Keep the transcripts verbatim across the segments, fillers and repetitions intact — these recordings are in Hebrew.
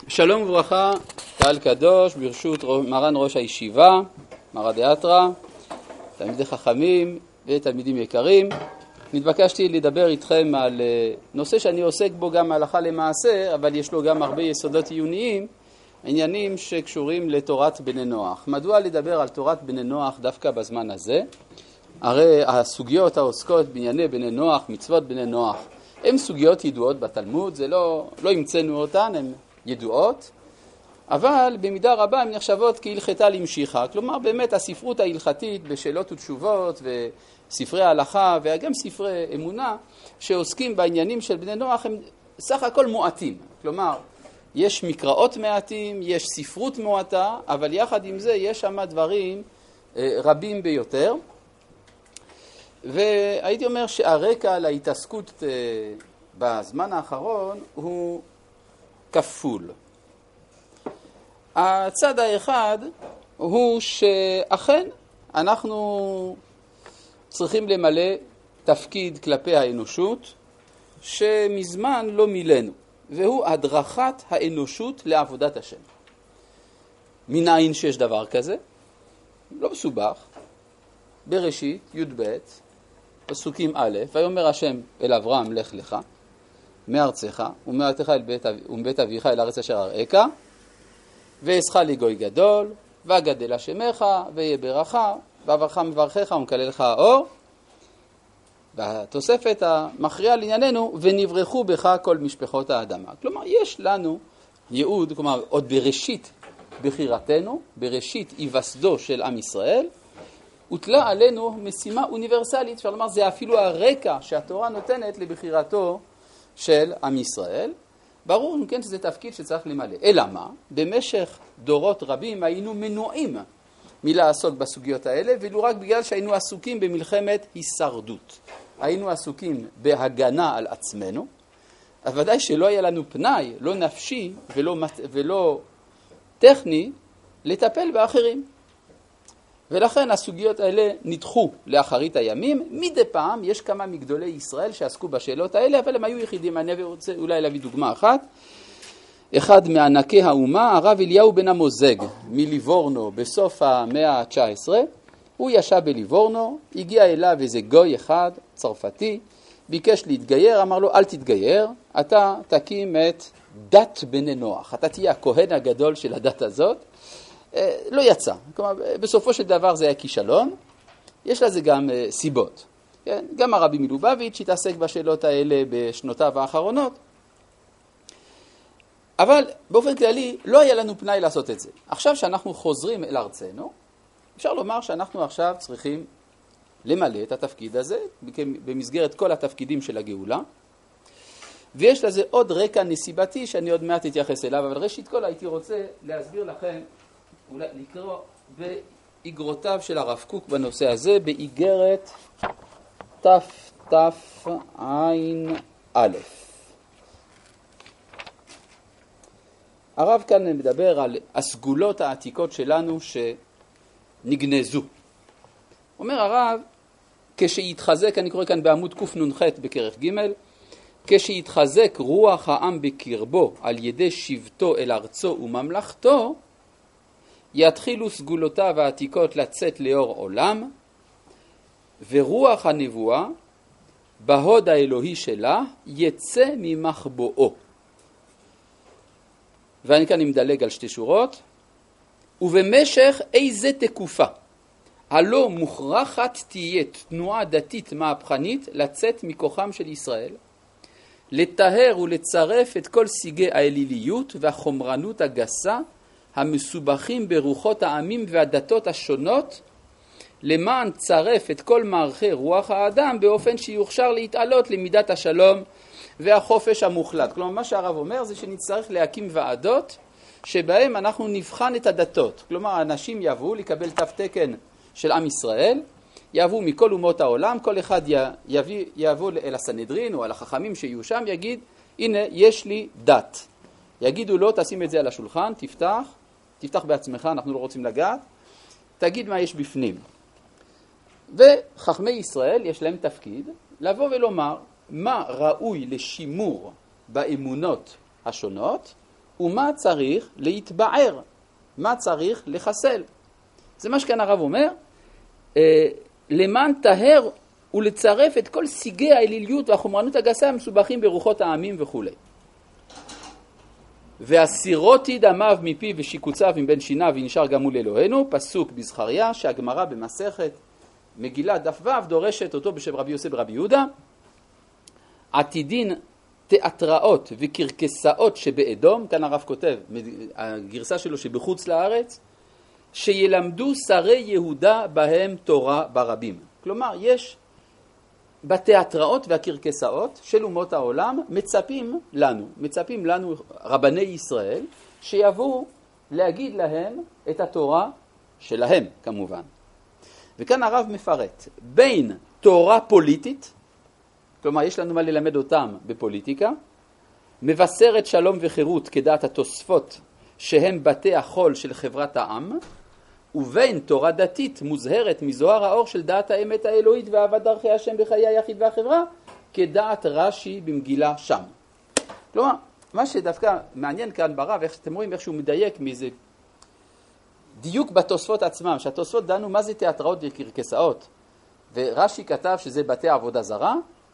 שלום וברכה, קהל קדוש, ברשות מרן ראש הישיבה, מרא דאתרא, תלמידי חכמים ותלמידים יקרים. נתבקשתי לדבר איתכם על נושא שאני עוסק בו גם הלכה למעשה, אבל יש לו גם הרבה יסודות עיוניים, עניינים שקשורים לתורת בני נוח. מדוע לדבר על תורת בני נוח דווקא בזמן הזה? הרי הסוגיות העוסקות בענייני בני נוח, מצוות בני נוח, הן סוגיות ידועות בתלמוד, זה לא, לא המצאנו אותן, הן ידועות, אבל במידה רבה הן נחשבות כהלכתה למשיכה. כלומר, באמת הספרות ההלכתית בשאלות ותשובות וספרי ההלכה וגם ספרי אמונה שעוסקים בעניינים של בני נוח הם סך הכל מועטים. כלומר, יש מקראות מעטים, יש ספרות מועטה, אבל יחד עם זה יש שם דברים רבים ביותר. והייתי אומר שהרקע להתעסקות בזמן האחרון הוא כפול. הצד האחד הוא שאכן אנחנו צריכים למלא תפקיד כלפי האנושות שמזמן לא מילאנו, והוא הדרכת האנושות לעבודת השם. מנין שיש דבר כזה? לא מסובך. בראשית, י' ב', פסוקים א', ויאמר השם אל אברהם לך לך, מארצך ומארצך אל בית, ומבית אביך אל הארץ אשר אראך, ואעשך לגוי גדול, וגדל השמך, ויהיה ברכה, ואברך מברכך ומקללך האור. והתוספת המכריעה לענייננו, ונברחו בך כל משפחות האדמה. כלומר, יש לנו ייעוד, כלומר, עוד בראשית בחירתנו, בראשית היווסדו של עם ישראל, הוטלה עלינו משימה אוניברסלית, אפשר לומר, זה אפילו הרקע שהתורה נותנת לבחירתו של עם ישראל. ברור, כן, שזה תפקיד שצריך למלא. אלא מה? במשך דורות רבים היינו מנועים מלעסוק בסוגיות האלה, ולא רק בגלל שהיינו עסוקים במלחמת הישרדות. היינו עסוקים בהגנה על עצמנו, אבל ודאי שלא היה לנו פנאי, לא נפשי ולא, ולא טכני, לטפל באחרים. ולכן הסוגיות האלה נדחו לאחרית הימים. מדי פעם יש כמה מגדולי ישראל שעסקו בשאלות האלה, אבל הם היו יחידים. אני רוצה אולי להביא דוגמה אחת. אחד מענקי האומה, הרב אליהו בן המוזג מליבורנו בסוף המאה ה-תשע עשרה, הוא ישב בליבורנו, הגיע אליו איזה גוי אחד, צרפתי, ביקש להתגייר, אמר לו אל תתגייר, אתה תקים את דת בני נוח, אתה תהיה הכהן הגדול של הדת הזאת. לא יצא. כלומר, בסופו של דבר זה היה כישלון. יש לזה גם סיבות. כן? גם הרבי מלובביץ' התעסק בשאלות האלה בשנותיו האחרונות. אבל באופן כללי לא היה לנו פנאי לעשות את זה. עכשיו שאנחנו חוזרים אל ארצנו, אפשר לומר שאנחנו עכשיו צריכים למלא את התפקיד הזה במסגרת כל התפקידים של הגאולה. ויש לזה עוד רקע נסיבתי שאני עוד מעט אתייחס אליו, אבל ראשית כל הייתי רוצה להסביר לכם, אולי לקרוא באיגרותיו של הרב קוק בנושא הזה, באיגרת תתע"א. הרב כאן מדבר על הסגולות העתיקות שלנו שנגנזו. אומר הרב, כשיתחזק, אני קורא כאן בעמוד קנ"ח בכרך ג', כשיתחזק רוח העם בקרבו על ידי שבטו אל ארצו וממלכתו, יתחילו סגולותיו העתיקות לצאת לאור עולם, ורוח הנבואה, בהוד האלוהי שלה, יצא ממחבואו. ואני כאן מדלג על שתי שורות. ובמשך איזה תקופה, הלא מוכרחת תהיה תנועה דתית מהפכנית לצאת מכוחם של ישראל, לטהר ולצרף את כל סיגי האליליות והחומרנות הגסה, המסובכים ברוחות העמים והדתות השונות, למען צרף את כל מערכי רוח האדם באופן שיוכשר להתעלות למידת השלום והחופש המוחלט. כלומר, מה שהרב אומר זה שנצטרך להקים ועדות שבהם אנחנו נבחן את הדתות. כלומר, אנשים יבואו לקבל תו תקן של עם ישראל, יבואו מכל אומות העולם, כל אחד יביא, יבוא אל הסנהדרין או אל החכמים שיהיו שם, יגיד, הנה, יש לי דת. יגידו לו, תשים את זה על השולחן, תפתח, תפתח בעצמך, אנחנו לא רוצים לגעת, תגיד מה יש בפנים. וחכמי ישראל יש להם תפקיד לבוא ולומר מה ראוי לשימור באמונות השונות, ומה צריך להתבער, מה צריך לחסל. זה מה שכאן הרב אומר, למען טהר ולצרף את כל סיגי האליליות והחומרנות הגסה המסובכים ברוחות העמים וכו'. והסירותי דמיו מפי ושיקוציו מבין שיניו ונשאר גם מול אלוהינו, פסוק בזכריה שהגמרא במסכת מגילה דף ו' דורשת אותו בשם רבי יוסף ברבי יהודה, עתידין תיאטראות וקרקסאות שבאדום, כאן הרב כותב, הגרסה שלו שבחוץ לארץ, שילמדו שרי יהודה בהם תורה ברבים. כלומר, יש בתיאטראות והקרקסאות של אומות העולם מצפים לנו, מצפים לנו רבני ישראל, שיבואו להגיד להם את התורה שלהם כמובן. וכאן הרב מפרט, בין תורה פוליטית, כלומר יש לנו מה ללמד אותם בפוליטיקה, מבשרת שלום וחירות כדעת התוספות שהם בתי החול של חברת העם, ובין תורה דתית מוזהרת מזוהר האור של דעת האמת האלוהית ואהבת דרכי השם בחיי היחיד והחברה, כדעת רש"י במגילה שם. כלומר, מה שדווקא מעניין כאן ברב, איך שאתם רואים איך שהוא מדייק מאיזה דיוק בתוספות עצמם, שהתוספות דנו מה זה תיאטראות וקרקסאות, ורש"י כתב שזה בתי עבודה זרה,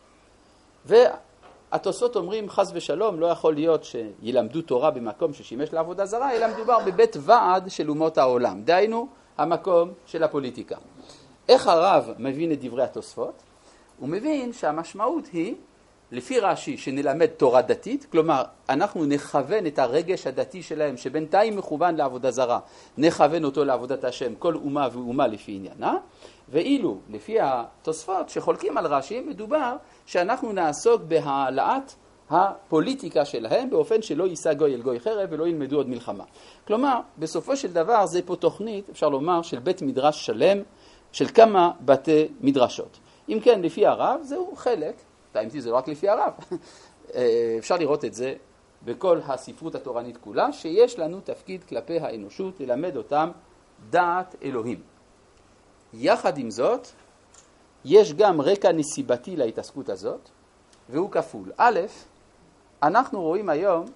והתוספות אומרים חס ושלום לא יכול להיות שילמדו תורה במקום ששימש לעבודה זרה, אלא מדובר בבית ועד של אומות העולם, דהיינו המקום של הפוליטיקה. איך הרב מבין את דברי התוספות? הוא מבין שהמשמעות היא, לפי רש"י, שנלמד תורה דתית, כלומר אנחנו נכוון את הרגש הדתי שלהם שבינתיים מכוון לעבודה זרה, נכוון אותו לעבודת השם, כל אומה ואומה לפי עניינה, ואילו לפי התוספות שחולקים על רש"י מדובר שאנחנו נעסוק בהעלאת הפוליטיקה שלהם באופן שלא יישא גוי אל גוי חרב ולא ילמדו עוד מלחמה. כלומר, בסופו של דבר זה פה תוכנית, אפשר לומר, של בית מדרש שלם, של כמה בתי מדרשות. אם כן, לפי הרב, זהו חלק, האמת זה לא רק לפי הרב, אפשר לראות את זה בכל הספרות התורנית כולה, שיש לנו תפקיד כלפי האנושות ללמד אותם דעת אלוהים. יחד עם זאת, יש גם רקע נסיבתי להתעסקות הזאת, והוא כפול. א', אנחנו רואים היום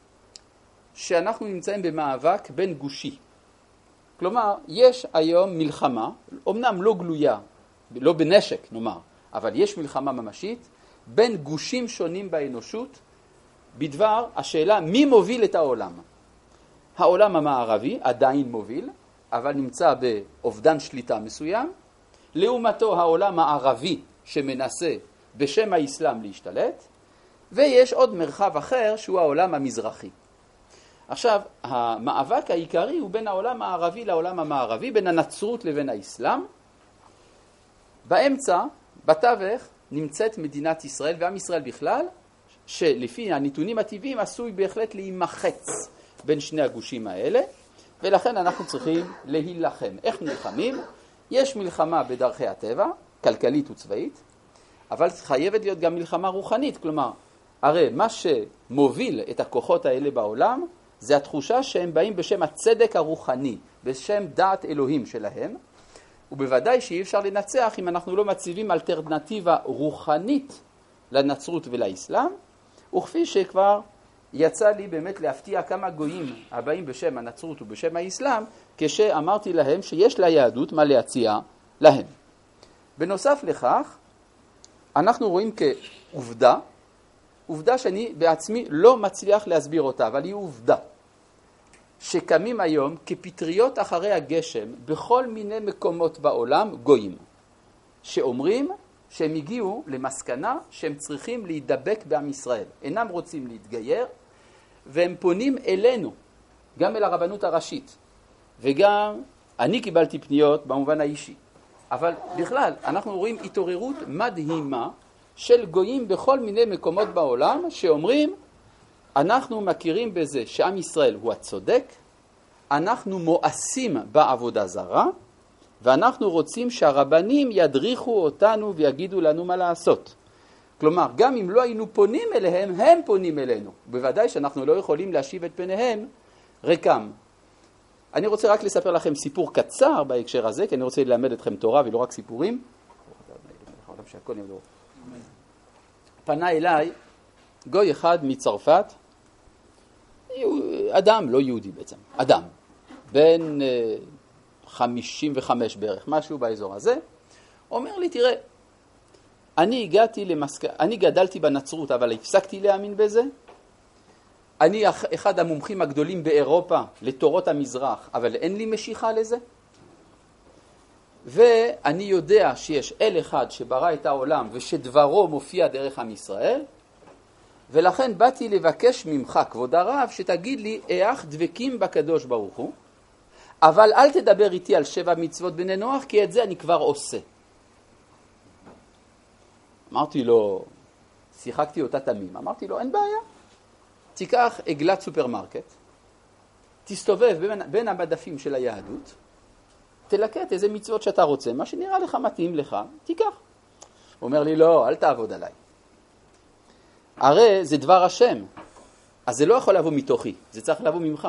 שאנחנו נמצאים במאבק בין גושי. כלומר, יש היום מלחמה, אמנם לא גלויה, לא בנשק נאמר, אבל יש מלחמה ממשית, בין גושים שונים באנושות, בדבר השאלה מי מוביל את העולם. העולם המערבי עדיין מוביל, אבל נמצא באובדן שליטה מסוים, לעומתו העולם הערבי שמנסה בשם האסלאם להשתלט, ויש עוד מרחב אחר שהוא העולם המזרחי. עכשיו, המאבק העיקרי הוא בין העולם הערבי לעולם המערבי, בין הנצרות לבין האסלאם. באמצע, בתווך, נמצאת מדינת ישראל ועם ישראל בכלל, שלפי הנתונים הטבעיים עשוי בהחלט להימחץ בין שני הגושים האלה, ולכן אנחנו צריכים להילחם. איך נלחמים? יש מלחמה בדרכי הטבע, כלכלית וצבאית, אבל חייבת להיות גם מלחמה רוחנית. כלומר, הרי מה שמוביל את הכוחות האלה בעולם, זה התחושה שהם באים בשם הצדק הרוחני, בשם דעת אלוהים שלהם, ובוודאי שאי אפשר לנצח אם אנחנו לא מציבים אלטרנטיבה רוחנית לנצרות ולאסלאם, וכפי שכבר יצא לי באמת להפתיע כמה גויים הבאים בשם הנצרות ובשם האסלאם, כשאמרתי להם שיש ליהדות מה להציע להם. בנוסף לכך, אנחנו רואים כעובדה, עובדה שאני בעצמי לא מצליח להסביר אותה, אבל היא עובדה, שקמים היום כפטריות אחרי הגשם בכל מיני מקומות בעולם גויים, שאומרים שהם הגיעו למסקנה שהם צריכים להידבק בעם ישראל, אינם רוצים להתגייר, והם פונים אלינו, גם אל הרבנות הראשית, וגם אני קיבלתי פניות במובן האישי. אבל בכלל, אנחנו רואים התעוררות מדהימה של גויים בכל מיני מקומות בעולם, שאומרים, אנחנו מכירים בזה שעם ישראל הוא הצודק, אנחנו מואסים בעבודה זרה, ואנחנו רוצים שהרבנים ידריכו אותנו ויגידו לנו מה לעשות. כלומר, גם אם לא היינו פונים אליהם, הם פונים אלינו. בוודאי שאנחנו לא יכולים להשיב את פניהם ריקם. אני רוצה רק לספר לכם סיפור קצר בהקשר הזה, כי אני רוצה ללמד אתכם תורה ולא רק סיפורים. פנה אליי גוי אחד מצרפת, אדם, לא יהודי בעצם, אדם, בן חמישים וחמש בערך, משהו באזור הזה, אומר לי, תראה, אני הגעתי למסק... אני גדלתי בנצרות, אבל הפסקתי להאמין בזה. אני אחד המומחים הגדולים באירופה לתורות המזרח, אבל אין לי משיכה לזה. ואני יודע שיש אל אחד שברא את העולם ושדברו מופיע דרך עם ישראל, ולכן באתי לבקש ממך, כבוד הרב, שתגיד לי איך דבקים בקדוש ברוך הוא, אבל אל תדבר איתי על שבע מצוות בני נוח, כי את זה אני כבר עושה. אמרתי לו, שיחקתי אותה תמים, אמרתי לו, אין בעיה. תיקח עגלת סופרמרקט, תסתובב בין, בין המדפים של היהדות, תלקט איזה מצוות שאתה רוצה, מה שנראה לך מתאים לך, תיקח. הוא אומר לי, לא, אל תעבוד עליי. הרי זה דבר השם, אז זה לא יכול לבוא מתוכי, זה צריך לבוא ממך.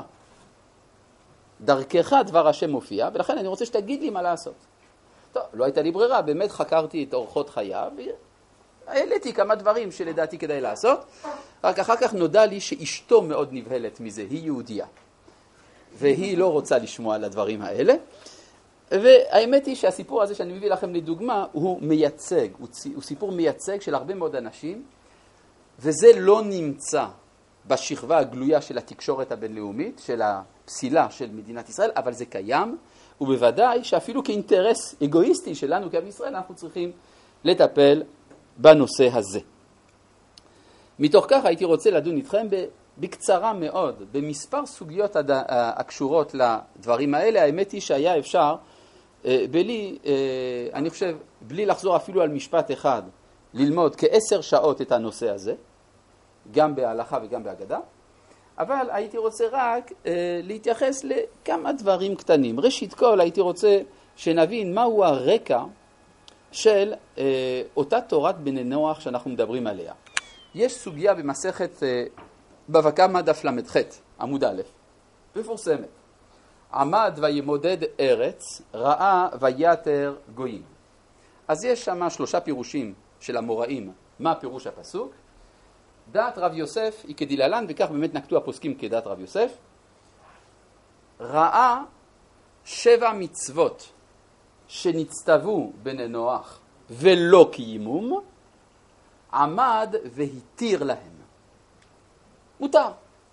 דרכך דבר השם מופיע, ולכן אני רוצה שתגיד לי מה לעשות. טוב, לא הייתה לי ברירה, באמת חקרתי את אורחות חייו, העליתי כמה דברים שלדעתי כדאי לעשות, רק אחר כך נודע לי שאשתו מאוד נבהלת מזה, היא יהודייה, והיא לא רוצה לשמוע על הדברים האלה, והאמת היא שהסיפור הזה שאני מביא לכם לדוגמה, הוא מייצג, הוא סיפור מייצג של הרבה מאוד אנשים, וזה לא נמצא בשכבה הגלויה של התקשורת הבינלאומית, של הפסילה של מדינת ישראל, אבל זה קיים, ובוודאי שאפילו כאינטרס אגואיסטי שלנו כעם ישראל, אנחנו צריכים לטפל בנושא הזה. מתוך כך הייתי רוצה לדון איתכם בקצרה מאוד, במספר סוגיות הקשורות לדברים האלה. האמת היא שהיה אפשר, בלי, אני חושב, בלי לחזור אפילו על משפט אחד, ללמוד כעשר שעות את הנושא הזה, גם בהלכה וגם בהגדה, אבל הייתי רוצה רק אה, להתייחס לכמה דברים קטנים. ראשית כל הייתי רוצה שנבין מהו הרקע של אה, אותה תורת בני נוח שאנחנו מדברים עליה. יש סוגיה במסכת אה, בבא קמא דף למ"ח, עמוד א', מפורסמת. עמד וימודד ארץ, ראה ויתר גויים. אז יש שם שלושה פירושים של המוראים, מה פירוש הפסוק. דעת רב יוסף היא כדלהלן, וכך באמת נקטו הפוסקים כדעת רב יוסף. ראה שבע מצוות שנצטוו בני נוח ולא קיימום, עמד והתיר להם. מותר.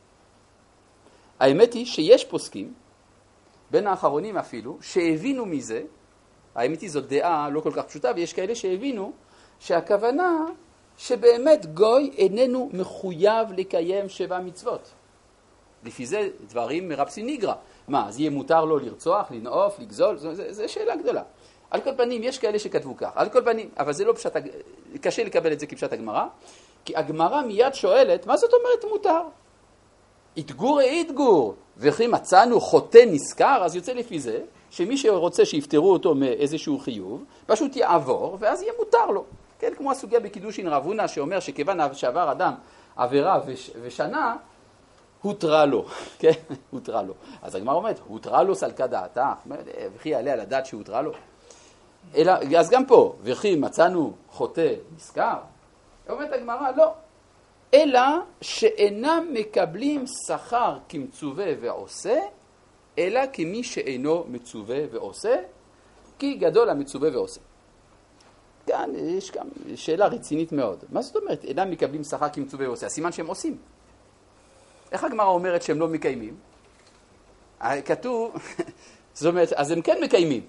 האמת היא שיש פוסקים, בין האחרונים אפילו, שהבינו מזה, האמת היא זאת דעה לא כל כך פשוטה, ויש כאלה שהבינו שהכוונה שבאמת גוי איננו מחויב לקיים שבע מצוות. לפי זה דברים מרבסי ניגרא. מה, אז יהיה מותר לו לרצוח, לנעוף, לגזול? זו, זו, זו שאלה גדולה. על כל פנים, יש כאלה שכתבו כך. על כל פנים, אבל זה לא פשט, קשה לקבל את זה כפשט הגמרא, כי הגמרא מיד שואלת, מה זאת אומרת מותר? התגור התגור, וכי מצאנו חוטא נזכר, אז יוצא לפי זה, שמי שרוצה שיפטרו אותו מאיזשהו חיוב, פשוט יעבור, ואז יהיה מותר לו. כן, כמו הסוגיה בקידושין רב הונא, שאומר שכיוון שעבר אדם עבירה וש, ושנה, הותרה לו, כן, הותרה לו. אז הגמרא אומרת, הותרה לו סלקה דעתה, וכי יעלה על הדעת שהותרה לו. אלא, אז גם פה, וכי מצאנו חוטא נזכר, אומרת הגמרא, לא. אלא שאינם מקבלים שכר כמצווה ועושה, אלא כמי שאינו מצווה ועושה, כי גדול המצווה ועושה. כאן יש גם שאלה רצינית מאוד. מה זאת אומרת? אינם מקבלים שכר כמצווה ועושה. הסימן שהם עושים. איך הגמרא אומרת שהם לא מקיימים? כתוב, זאת אומרת, אז הם כן מקיימים.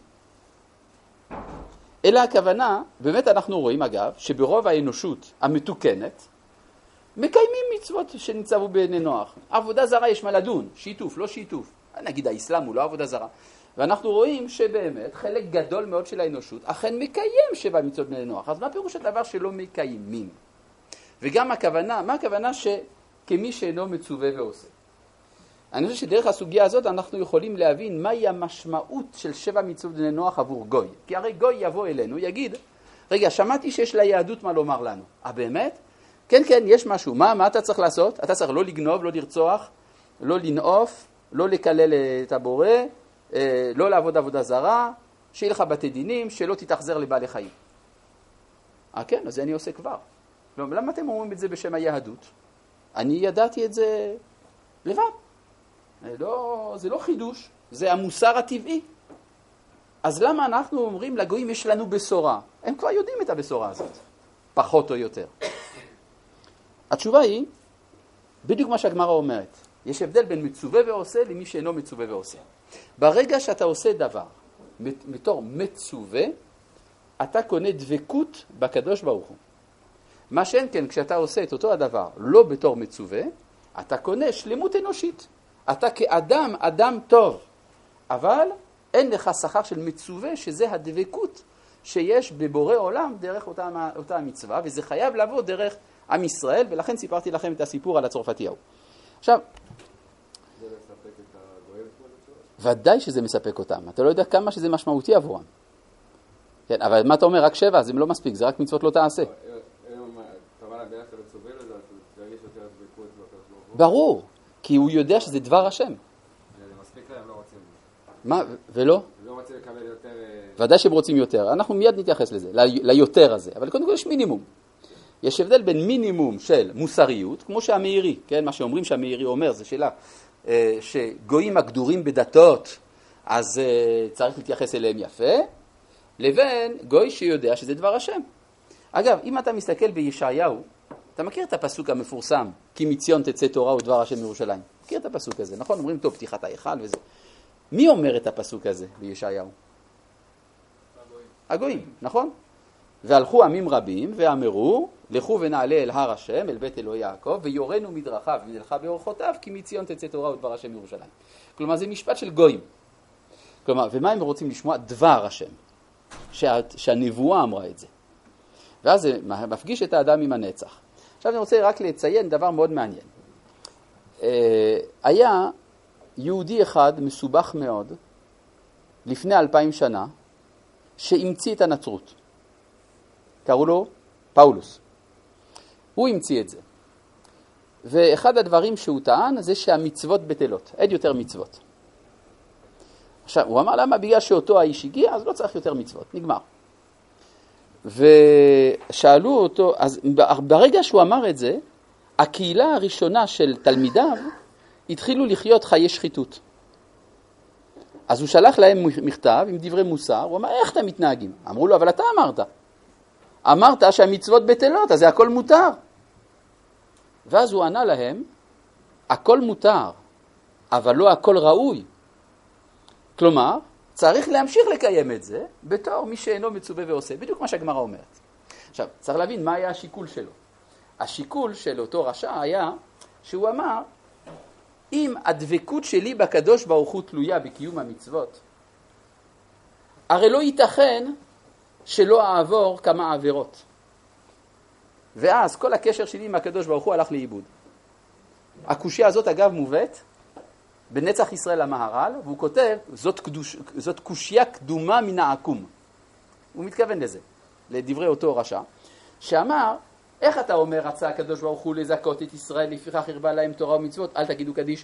אלא הכוונה, באמת אנחנו רואים אגב, שברוב האנושות המתוקנת, מקיימים מצוות שנצטוו בני נוח. עבודה זרה יש מה לדון, שיתוף, לא שיתוף. נגיד האסלאם הוא לא עבודה זרה. ואנחנו רואים שבאמת חלק גדול מאוד של האנושות אכן מקיים שבע מצוות בני נוח. אז מה פירוש הדבר שלא מקיימים? וגם הכוונה, מה הכוונה שכמי שאינו מצווה ועושה? אני חושב שדרך הסוגיה הזאת אנחנו יכולים להבין מהי המשמעות של שבע מצוות בני נוח עבור גוי. כי הרי גוי יבוא אלינו, יגיד, רגע, שמעתי שיש ליהדות מה לומר לנו. אה, באמת? כן, כן, יש משהו. מה, מה אתה צריך לעשות? אתה צריך לא לגנוב, לא לרצוח, לא לנעוף, לא לקלל את הבורא, לא לעבוד עבודה זרה, שיהיה לך בתי דינים, שלא תתאכזר לבעלי חיים. אה, כן, אז זה אני עושה כבר. לא, למה אתם אומרים את זה בשם היהדות? אני ידעתי את זה לבד. לא, זה לא חידוש, זה המוסר הטבעי. אז למה אנחנו אומרים לגויים יש לנו בשורה? הם כבר יודעים את הבשורה הזאת, פחות או יותר. התשובה היא, בדיוק מה שהגמרא אומרת, יש הבדל בין מצווה ועושה למי שאינו מצווה ועושה. ברגע שאתה עושה דבר מתור מצווה, אתה קונה דבקות בקדוש ברוך הוא. מה שאין כן, כשאתה עושה את אותו הדבר לא בתור מצווה, אתה קונה שלמות אנושית. אתה כאדם, אדם טוב, אבל אין לך שכר של מצווה, שזה הדבקות שיש בבורא עולם דרך אותה, אותה המצווה, וזה חייב לבוא דרך עם ישראל, ולכן סיפרתי לכם את הסיפור על הצרפתי ההוא. עכשיו, זה מספק את הגויים? ודאי שזה מספק אותם. אתה לא יודע כמה שזה משמעותי עבורם. כן, אבל מה אתה אומר? רק שבע, זה לא מספיק, זה רק מצוות לא תעשה. ברור, כי הוא יודע שזה דבר השם. זה מספיק להם, לא רוצים. מה, ולא? לא רוצים לקבל יותר... ודאי שהם רוצים יותר. אנחנו מיד נתייחס לזה, ליותר הזה. אבל קודם כל יש מינימום. יש הבדל בין מינימום של מוסריות, כמו שהמאירי, כן? מה שאומרים שהמאירי אומר, זה שאלה, שגויים הגדורים בדתות, אז צריך להתייחס אליהם יפה, לבין גוי שיודע שזה דבר השם. אגב, אם אתה מסתכל בישעיהו, אתה מכיר את הפסוק המפורסם, כי מציון תצא תורה ודבר השם מירושלים. מכיר את הפסוק הזה, נכון? אומרים טוב, פתיחת ההיכל וזה. מי אומר את הפסוק הזה בישעיהו? הגויים. הגויים, נכון? והלכו עמים רבים ואמרו, לכו ונעלה אל הר השם, אל בית אלוהי יעקב, ויורנו מדרכיו ונלכה באורחותיו, כי מציון תצא תורה ודבר השם מירושלים. כלומר, זה משפט של גויים. כלומר, ומה הם רוצים לשמוע? דבר השם. שה, שהנבואה אמרה את זה. ואז זה מפגיש את האדם עם הנצח. עכשיו אני רוצה רק לציין דבר מאוד מעניין. היה יהודי אחד מסובך מאוד, לפני אלפיים שנה, שהמציא את הנצרות. קראו לו פאולוס. הוא המציא את זה. ואחד הדברים שהוא טען זה שהמצוות בטלות. אין יותר מצוות. עכשיו, הוא אמר למה? בגלל שאותו האיש הגיע, אז לא צריך יותר מצוות. נגמר. ושאלו אותו, אז ברגע שהוא אמר את זה, הקהילה הראשונה של תלמידיו התחילו לחיות חיי שחיתות. אז הוא שלח להם מכתב עם דברי מוסר, הוא אמר, איך אתם מתנהגים? אמרו לו, אבל אתה אמרת. אמרת שהמצוות בטלות, אז זה הכל מותר. ואז הוא ענה להם, הכל מותר, אבל לא הכל ראוי. כלומר, צריך להמשיך לקיים את זה בתור מי שאינו מצווה ועושה. בדיוק מה שהגמרא אומרת. עכשיו, צריך להבין מה היה השיקול שלו. השיקול של אותו רשע היה שהוא אמר, אם הדבקות שלי בקדוש ברוך הוא תלויה בקיום המצוות, הרי לא ייתכן שלא אעבור כמה עבירות. ואז כל הקשר שלי עם הקדוש ברוך הוא הלך לאיבוד. הקושיה הזאת אגב מובאת בנצח ישראל המהר"ל, והוא כותב, זאת, קדוש, זאת קושיה קדומה מן העקום. הוא מתכוון לזה, לדברי אותו רשע, שאמר, איך אתה אומר, רצה הקדוש ברוך הוא לזכות את ישראל, לפיכך הרבה להם תורה ומצוות, אל תגידו קדיש.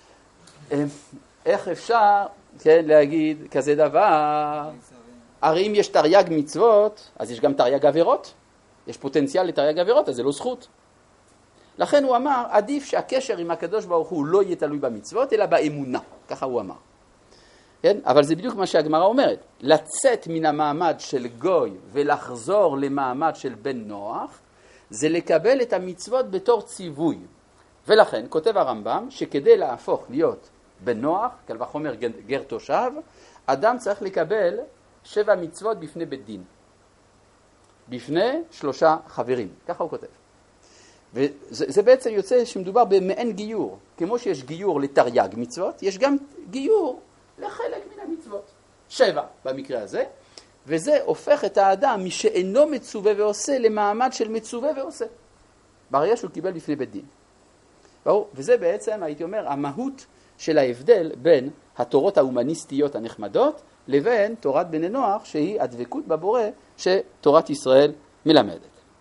איך אפשר, כן, להגיד כזה דבר? הרי אם יש תרי"ג מצוות, אז יש גם תרי"ג עבירות. יש פוטנציאל לתרי"ג עבירות, אז זה לא זכות. לכן הוא אמר, עדיף שהקשר עם הקדוש ברוך הוא לא יהיה תלוי במצוות, אלא באמונה. ככה הוא אמר. כן? אבל זה בדיוק מה שהגמרא אומרת. לצאת מן המעמד של גוי ולחזור למעמד של בן נוח, זה לקבל את המצוות בתור ציווי. ולכן כותב הרמב"ם שכדי להפוך להיות בן נוח, קל וחומר גר תושב, אדם צריך לקבל שבע מצוות בפני בית דין. בפני שלושה חברים. ככה הוא כותב. וזה זה בעצם יוצא שמדובר במעין גיור. כמו שיש גיור לתרי"ג מצוות, יש גם גיור לחלק מן המצוות. שבע במקרה הזה. וזה הופך את האדם משאינו מצווה ועושה למעמד של מצווה ועושה. ברגע שהוא קיבל בפני בית דין. ברור? וזה בעצם, הייתי אומר, המהות של ההבדל בין התורות ההומניסטיות הנחמדות לבין תורת בני נוח, שהיא הדבקות בבורא שתורת ישראל מלמדת.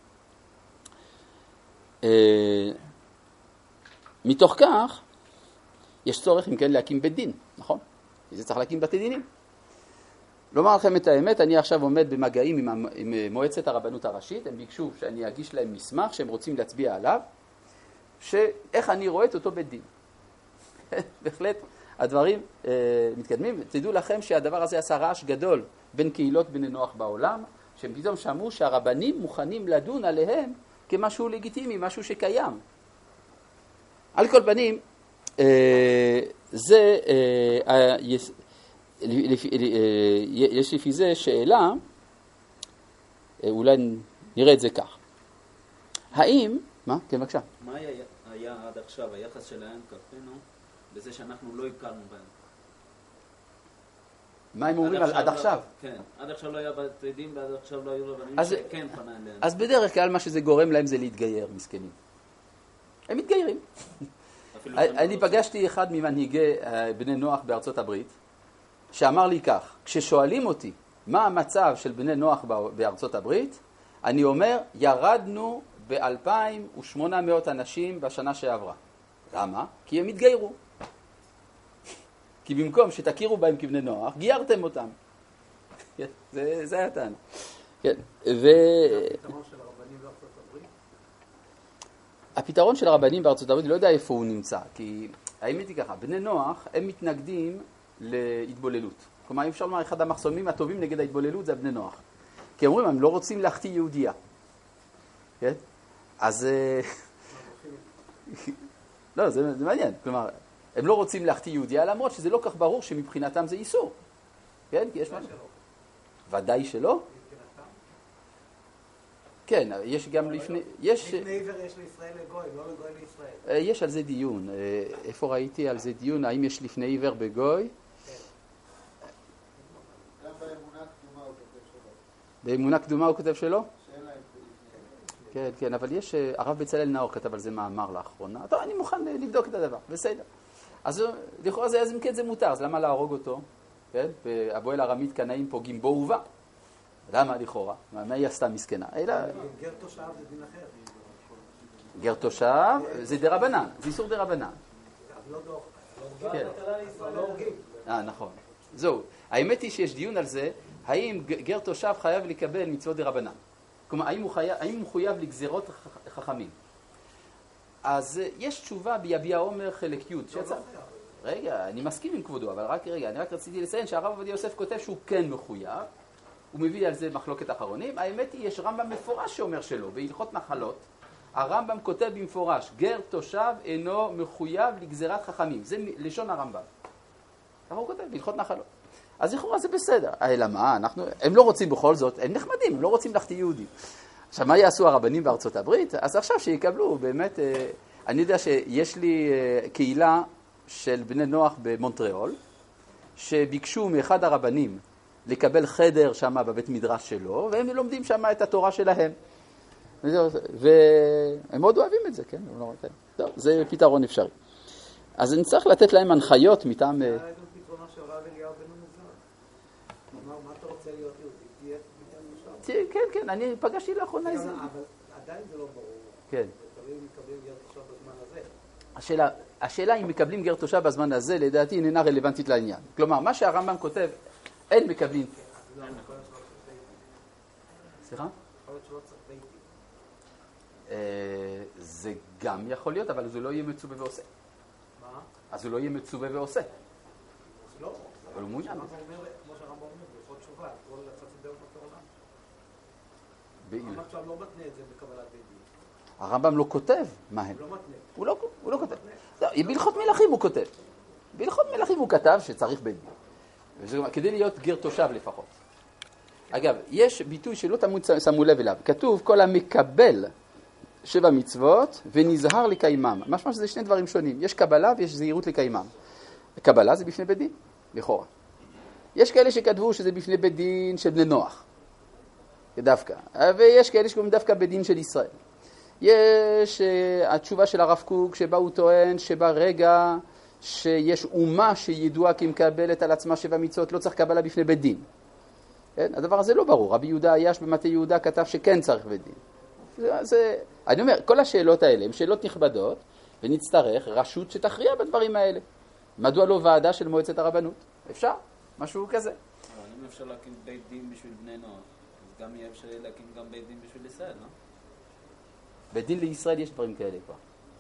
מתוך כך, יש צורך אם כן להקים בית דין, נכון? זה צריך להקים בתי דינים. לומר לכם את האמת, אני עכשיו עומד במגעים עם, עם מועצת הרבנות הראשית, הם ביקשו שאני אגיש להם מסמך שהם רוצים להצביע עליו, שאיך אני רואה את אותו בית דין. בהחלט, הדברים אה, מתקדמים. תדעו לכם שהדבר הזה עשה רעש גדול בין קהילות בני נוח בעולם, שהם פתאום שמעו שהרבנים מוכנים לדון עליהם כמשהו לגיטימי, משהו שקיים. על כל פנים, אה, זה, אה, יש, לפי, אה, יש לפי זה שאלה, אה, אולי נראה את זה כך. האם, מה? כן, בבקשה. מה היה, היה עד עכשיו היחס שלהם כלפינו בזה שאנחנו לא הכרנו בהם? מה הם אומרים עד עכשיו? כן, עד עכשיו לא היה בית דין ועד עכשיו לא היו רבנים שכן פנה אליהם. אז בדרך כלל מה שזה גורם להם זה להתגייר, מסכנים. הם מתגיירים. אני פגשתי אחד ממנהיגי בני נוח בארצות הברית, שאמר לי כך, כששואלים אותי מה המצב של בני נוח בארצות הברית, אני אומר, ירדנו ב-אלפיים ושמונה מאות אנשים בשנה שעברה. למה? כי הם התגיירו. כי במקום שתכירו בהם כבני נוח, גיירתם אותם. זה, זה היה טענה. כן, ו... הפתרון של הרבנים בארצות הברית? הפתרון של הרבנים בארצות הברית, לא יודע איפה הוא נמצא, כי האמת היא ככה, בני נוח הם מתנגדים להתבוללות. כלומר, אפשר לומר, אחד המחסומים הטובים נגד ההתבוללות זה בני נוח. כי אומרים, הם לא רוצים להחטיא יהודייה. כן? אז... לא, זה, זה מעניין. כלומר, הם לא רוצים להחטיא יהודייה, למרות שזה לא כך ברור שמבחינתם זה איסור. כן? כי יש מה? ודאי שלא. כן, יש גם לפני... יש... לפני עבר יש לישראל לגוי, לא לגוי לישראל. יש על זה דיון. איפה ראיתי על זה דיון? האם יש לפני עבר בגוי? גם באמונה קדומה הוא כותב שלו. באמונה קדומה הוא כותב שלו? כן, כן, אבל יש... הרב בצלאל נאור כתב על זה מאמר לאחרונה. טוב, אני מוכן לבדוק את הדבר, בסדר. אז לכאורה זה, אז אם כן זה מותר, אז למה להרוג אותו? כן? באבו אל ארמית קנאים פוגעים בו ובא. למה לכאורה? מה היא עשתה מסכנה? גר תושב זה דין אחר. גר תושב זה דרבנן, זה איסור דרבנן. לא דוח. כן. לא הורגים. אה, נכון. זהו. האמת היא שיש דיון על זה, האם גר תושב חייב לקבל מצוות דרבנן? כלומר, האם הוא חייב, האם הוא מחויב לגזירות חכמים? אז יש תשובה ביביע עומר חלק י' שיצא. רגע, אני מסכים עם כבודו, אבל רק רגע, אני רק רציתי לציין שהרב עובדיה יוסף כותב שהוא כן מחויב, הוא מביא על זה מחלוקת אחרונים. האמת היא, יש רמב"ם מפורש שאומר שלא, בהלכות נחלות, הרמב"ם כותב במפורש, גר תושב אינו מחויב לגזירת חכמים. זה לשון הרמב"ם. ככה הוא כותב, בהלכות נחלות. אז לכאורה זה בסדר. אלא מה, אנחנו, הם לא רוצים בכל זאת, הם נחמדים, הם לא רוצים להחטיא יהודים. עכשיו, מה יעשו הרבנים בארצות הברית? אז עכשיו שיקבלו, באמת, אני יודע שיש לי קהילה של בני נוח במונטריאול, שביקשו מאחד הרבנים לקבל חדר שם בבית מדרש שלו, והם לומדים שם את התורה שלהם. והם מאוד אוהבים את זה, כן? טוב, זה פתרון אפשרי. אז אני צריך לתת להם הנחיות מטעם... זה היה גם פתרונו של רב אליהו בן עמזר. כלומר, מה אתה רוצה להיות יהודי? תהיה ביטל משם. כן, כן, אני פגשתי לאחרונה איזה... אבל עדיין זה לא ברור. כן. מקבלים גר תושב בזמן הזה. השאלה, השאלה אם מקבלים גר תושב בזמן הזה, לדעתי, איננה רלוונטית לעניין. כלומר, מה שהרמב"ם כותב, אין מקבלים... סליחה? יכול להיות שלא צריך בית דין. זה גם יכול להיות, אבל זה לא יהיה מצווה ועושה. מה? אז הוא לא יהיה מצווה ועושה. לא. אבל הוא מעוניין. כמו שהרמב"ם אומר, בכל תשובה, כל לצאת דעות מהעולם. בעיל. הרמב"ם עכשיו לא מתנה את זה בקבלת בית דין. הרמב"ם לא כותב מה הם. הוא לא מתנה. הוא לא, הוא לא כותב. בהלכות מלכים הוא כותב. בהלכות מלכים הוא כתב שצריך בית דין. וזה, כדי להיות גר תושב לפחות. אגב, יש ביטוי שלא תמיד שמו לב אליו. כתוב כל המקבל שבע מצוות ונזהר לקיימם. משמע שזה שני דברים שונים. יש קבלה ויש זהירות לקיימם. קבלה זה בפני בית דין, לכאורה. יש כאלה שכתבו שזה בפני בית דין של בני נוח. דווקא. ויש כאלה שקוראים דווקא בית דין של ישראל. יש uh, התשובה של הרב קוק שבה הוא טוען שברגע שיש אומה שידועה כמקבלת על עצמה שבע מצוות לא צריך קבלה בפני בית דין. כן? הדבר הזה לא ברור. רבי יהודה אייש במטה יהודה כתב שכן צריך בית דין. זה, זה, אני אומר, כל השאלות האלה הן שאלות נכבדות ונצטרך רשות שתכריע בדברים האלה. מדוע לא ועדה של מועצת הרבנות? אפשר, משהו כזה. אבל אם אפשר להקים בית דין בשביל בני נוח, אז גם יהיה אפשר להקים גם בית דין בשביל ישראל, לא? בית דין לישראל יש דברים כאלה כבר.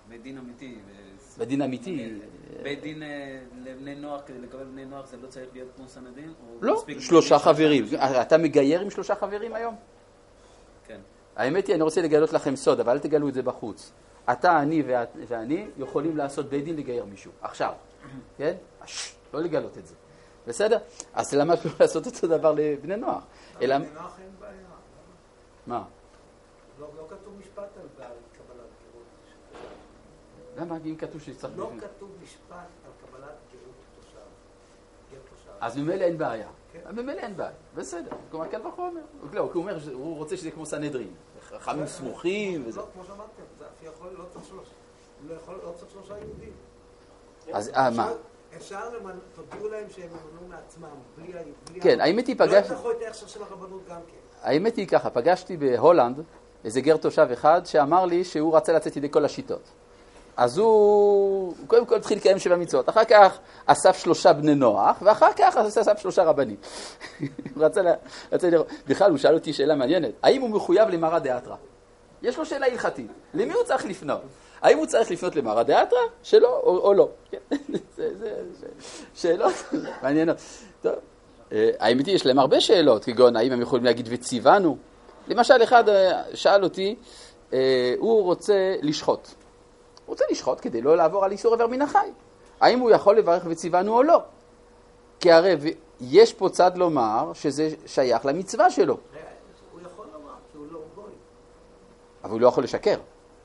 בית דין אמיתי. בית דין אמיתי. בית דין לבני נוח, כדי לקבל בני נוח זה לא צריך להיות כמו סנהדרין? לא, שלושה חברים. אתה מגייר עם שלושה חברים היום? כן. האמת היא, אני רוצה לגלות לכם סוד, אבל אל תגלו את זה בחוץ. אתה, אני ואני יכולים לעשות בית דין לגייר מישהו. עכשיו. כן? לא לגלות את זה. בסדר? אז למה לא לעשות אותו דבר לבני נוח? לבני נוח אין בעיה. מה? לא כתוב משפט על קבלת גרות. למה? אם כתוב שצריך... לא כתוב משפט על קבלת גרות תושב. גר תושב. אז ממילא אין בעיה. ממילא אין בעיה. בסדר. כלומר, קל וחומר. לא, הוא אומר, הוא רוצה שזה כמו סנהדרין. חכמים סמוכים וזה. לא, כמו שאמרתם, זה יכול לא צריך שלושה. הוא לא צריך שלושה יהודים. אז מה? אפשר למנ... תודיעו להם שהם ימנו מעצמם, בלי... כן, האמת היא פגש... לא יתחו את ההכשר של הרבנות גם כן. האמת היא ככה, פגשתי בהולנד איזה גר תושב אחד שאמר לי שהוא רצה לצאת ידי כל השיטות. אז הוא קודם כל התחיל לקיים שבע מצוות, אחר כך אסף שלושה בני נוח, ואחר כך אסף שלושה רבנים. הוא רצה לצאת... בכלל הוא שאל אותי שאלה מעניינת, האם הוא מחויב למרא דאתרא? יש לו שאלה הלכתית, למי הוא צריך לפנות? האם הוא צריך לפנות למרא דאתרא? שלא או, או לא? זה, זה, זה, שאלות מעניינות. טוב, האמת היא, יש להם הרבה שאלות, כגון, האם הם יכולים להגיד וציוונו? למשל, אחד שאל אותי, הוא רוצה לשחוט. הוא רוצה לשחוט כדי לא לעבור על איסור עבר מן החי. האם הוא יכול לברך וציוונו או לא? כי הרי יש פה צד לומר שזה שייך למצווה שלו. הוא יכול לומר, כי הוא לא גוי. אבל הוא לא יכול לשקר.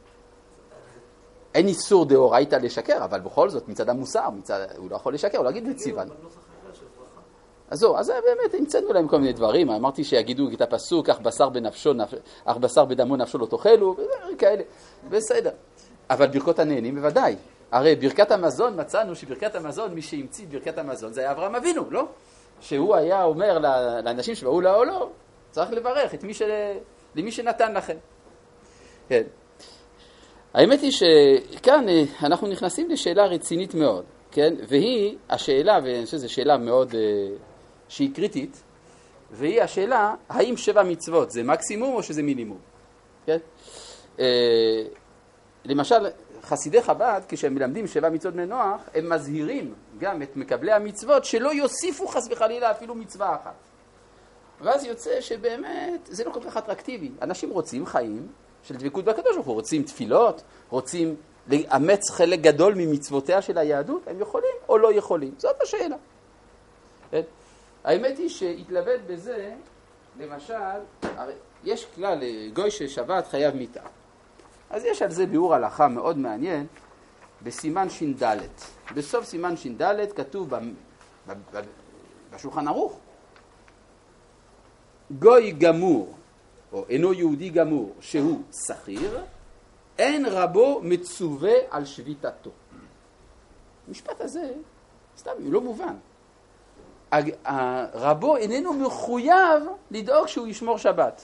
אין איסור דאורייתא לשקר, אבל בכל זאת, מצד המוסר, מצד... הוא לא יכול לשקר, הוא לא יגיד וציוונו. אז זהו, אז באמת המצאנו להם כל מיני דברים, אמרתי שיגידו את הפסוק, אך בשר בנפשו, אך בשר בדמו נפשו לא תאכלו, וכאלה, בסדר. אבל ברכות הנהנים בוודאי. הרי ברכת המזון, מצאנו שברכת המזון, מי שהמציא ברכת המזון, זה היה אברהם אבינו, לא? שהוא היה אומר לאנשים שבאו לעולו, צריך לברך את מי ש... למי שנתן לכם. כן. האמת היא שכאן אנחנו נכנסים לשאלה רצינית מאוד, כן? והיא השאלה, ואני חושב שזו שאלה מאוד שהיא קריטית, והיא השאלה, האם שבע מצוות זה מקסימום או שזה מינימום? כן? למשל, חסידי חב"ד, כשהם מלמדים שבע מצוות בני נוח, הם מזהירים גם את מקבלי המצוות שלא יוסיפו חס וחלילה אפילו מצווה אחת. ואז יוצא שבאמת זה לא כל כך אטרקטיבי. אנשים רוצים חיים של דבקות בקדוש ברוך הוא, רוצים תפילות, רוצים לאמץ חלק גדול ממצוותיה של היהדות, הם יכולים או לא יכולים? זאת השאלה. כן? האמת היא שהתלבט בזה, למשל, יש כלל, גוי ששבת חייב מיתה. אז יש על זה ביאור הלכה מאוד מעניין, בסימן ש"ד. בסוף סימן ש"ד כתוב בשולחן ערוך, גוי גמור, או אינו יהודי גמור, שהוא שכיר, אין רבו מצווה על שביתתו. המשפט הזה, סתם, הוא לא מובן. הרבו איננו מחויב לדאוג שהוא ישמור שבת.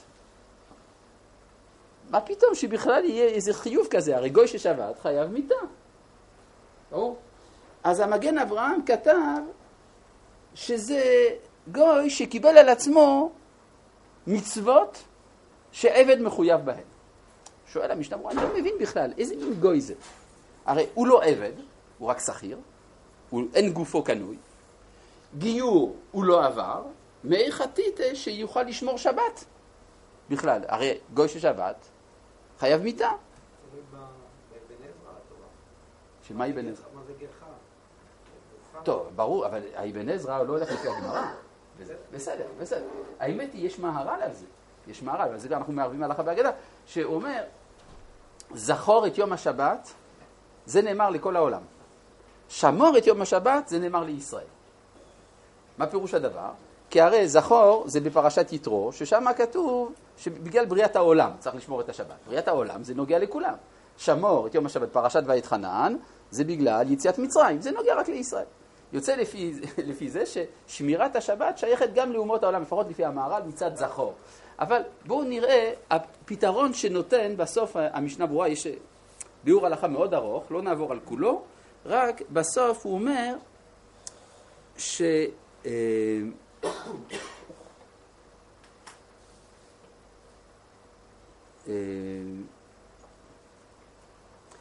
מה פתאום שבכלל יהיה איזה חיוב כזה? הרי גוי ששבת חייב מיתה. או? אז המגן אברהם כתב שזה גוי שקיבל על עצמו מצוות שעבד מחויב בהן. שואל המשנה, אני לא מבין בכלל, איזה מין גוי זה? הרי הוא לא עבד, הוא רק שכיר, הוא, אין גופו קנוי, גיור הוא לא עבר, מאיך עתיד שיוכל לשמור שבת? בכלל, הרי גוי ששבת חייב מיתה. זה בן עזרא התורה. שמה היא בן עזרא? מה זה גרחה? טוב, ברור, אבל האבן עזרא לא הולך לפי הגמרא. בסדר, בסדר. האמת היא, יש מהר"ל על זה. יש מהר"ל, אבל זה גם אנחנו מערבים הלכה בהגדה, שאומר, זכור את יום השבת, זה נאמר לכל העולם. שמור את יום השבת, זה נאמר לישראל. מה פירוש הדבר? כי הרי זכור זה בפרשת יתרו, ששם כתוב שבגלל בריאת העולם צריך לשמור את השבת. בריאת העולם זה נוגע לכולם. שמור את יום השבת, פרשת ואתחנן, זה בגלל יציאת מצרים, זה נוגע רק לישראל. יוצא לפי, לפי זה ששמירת השבת שייכת גם לאומות העולם, לפחות לפי המהר"ל מצד זכור. אבל בואו נראה, הפתרון שנותן בסוף המשנה ברורה, יש ביאור הלכה מאוד ארוך, לא נעבור על כולו, רק בסוף הוא אומר ש...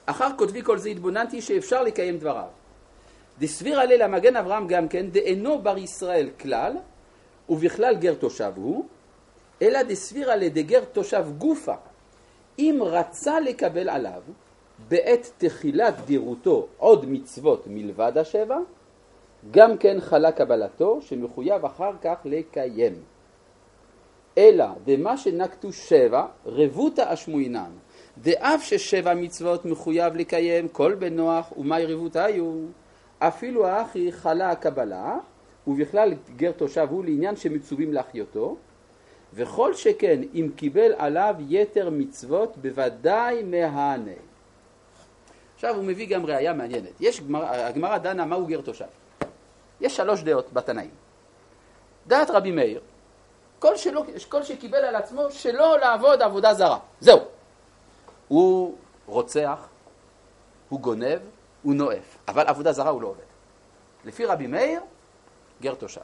אחר כותבי כל זה התבוננתי שאפשר לקיים דבריו. דסביר עלי למגן אברהם גם כן, דאינו בר ישראל כלל, ובכלל גר תושב הוא, אלא דסביר עלי דגר תושב גופה, אם רצה לקבל עליו, בעת תחילת גירותו עוד מצוות מלבד השבע, גם כן חלה קבלתו שמחויב אחר כך לקיים. אלא דמה שנקטו שבע, רבותה אשמועינן, דאף ששבע מצוות מחויב לקיים כל בנוח ומאי רבותה היו, אפילו האחי חלה הקבלה, ובכלל גר תושב הוא לעניין שמצווים להחיותו, וכל שכן אם קיבל עליו יתר מצוות בוודאי מהנה. עכשיו הוא מביא גם ראיה מעניינת. יש הגמרא דנה מהו גר תושב. יש שלוש דעות בתנאים. דעת רבי מאיר, כל, שלא, כל שקיבל על עצמו שלא לעבוד עבודה זרה. זהו. הוא רוצח, הוא גונב, הוא נואף. אבל עבודה זרה הוא לא עובד. לפי רבי מאיר, גר תושב.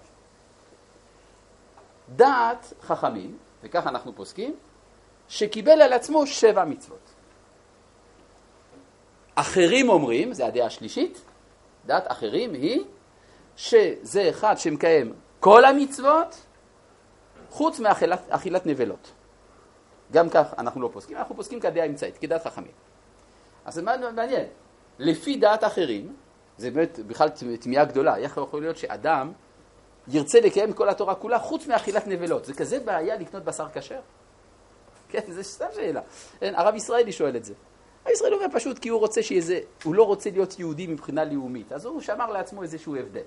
דעת חכמים, וכך אנחנו פוסקים, שקיבל על עצמו שבע מצוות. אחרים אומרים, זה הדעה השלישית, דעת אחרים היא שזה אחד שמקיים כל המצוות, חוץ מאכילת נבלות. גם כך אנחנו לא פוסקים, אנחנו פוסקים כדעה אמצעית, כדעת חכמים. אז זה מעניין. לפי דעת אחרים, זה באמת בכלל תמיהה גדולה, איך יכול להיות שאדם ירצה לקיים כל התורה כולה חוץ מאכילת נבלות? זה כזה בעיה לקנות בשר כשר? כן, זה סתם שאלה. הרב ישראלי שואל את זה. הרב ישראלי אומר פשוט כי הוא רוצה שאיזה, הוא לא רוצה להיות יהודי מבחינה לאומית, אז הוא שמר לעצמו איזשהו הבדל.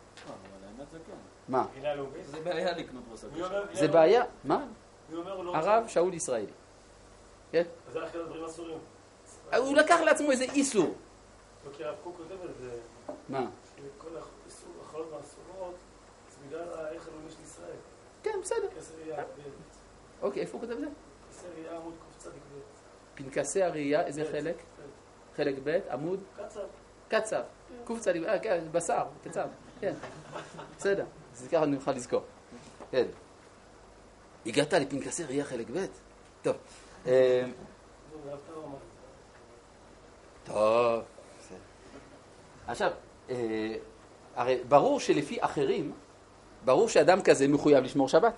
מה? זה בעיה לקנות בשר כשר. זה בעיה? מה? הרב שאול ישראלי. כן? זה אחרי הדברים אסורים. הוא לקח לעצמו איזה איסור. כי הרב קוק כותב על זה. מה? כל האיסור, החלות והאסורות, זה בגלל הערך הלאומי של ישראל. כן, בסדר. פנקסי ראייה. אוקיי, איפה הוא כותב את זה? פנקסי ראייה עמוד קצת ב'. פנקסי הראייה, איזה חלק? חלק ב', עמוד? קצר. קצר. קוף צדיק, אה, כן, בשר, קצר. כן. בסדר. זה ככה אני אוכל לזכור. כן. הגעת לפנקסי ראייה חלק ב'? טוב. טוב. עכשיו, הרי ברור שלפי אחרים, ברור שאדם כזה מחויב לשמור שבת.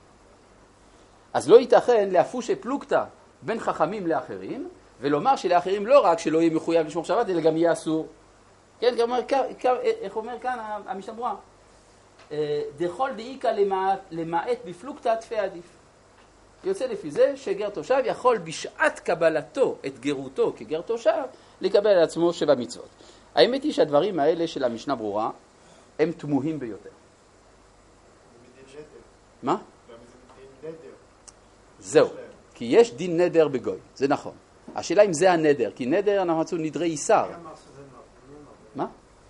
אז לא ייתכן להפוש פלוגתא בין חכמים לאחרים, ולומר שלאחרים לא רק שלא יהיה מחויב לשמור שבת, אלא גם יהיה אסור. כן, איך אומר כאן המשנה ברורה? דכל דאיקה למעט בפלוגתא תפי עדיף. יוצא לפי זה שגר תושב יכול בשעת קבלתו את גרותו כגר תושב לקבל על עצמו שבע מצוות. האמת היא שהדברים האלה של המשנה ברורה הם תמוהים ביותר. מה? זהו, כי יש דין נדר בגוי, זה נכון. השאלה אם זה הנדר, כי נדר אנחנו מצאו נדרי איסר. מה?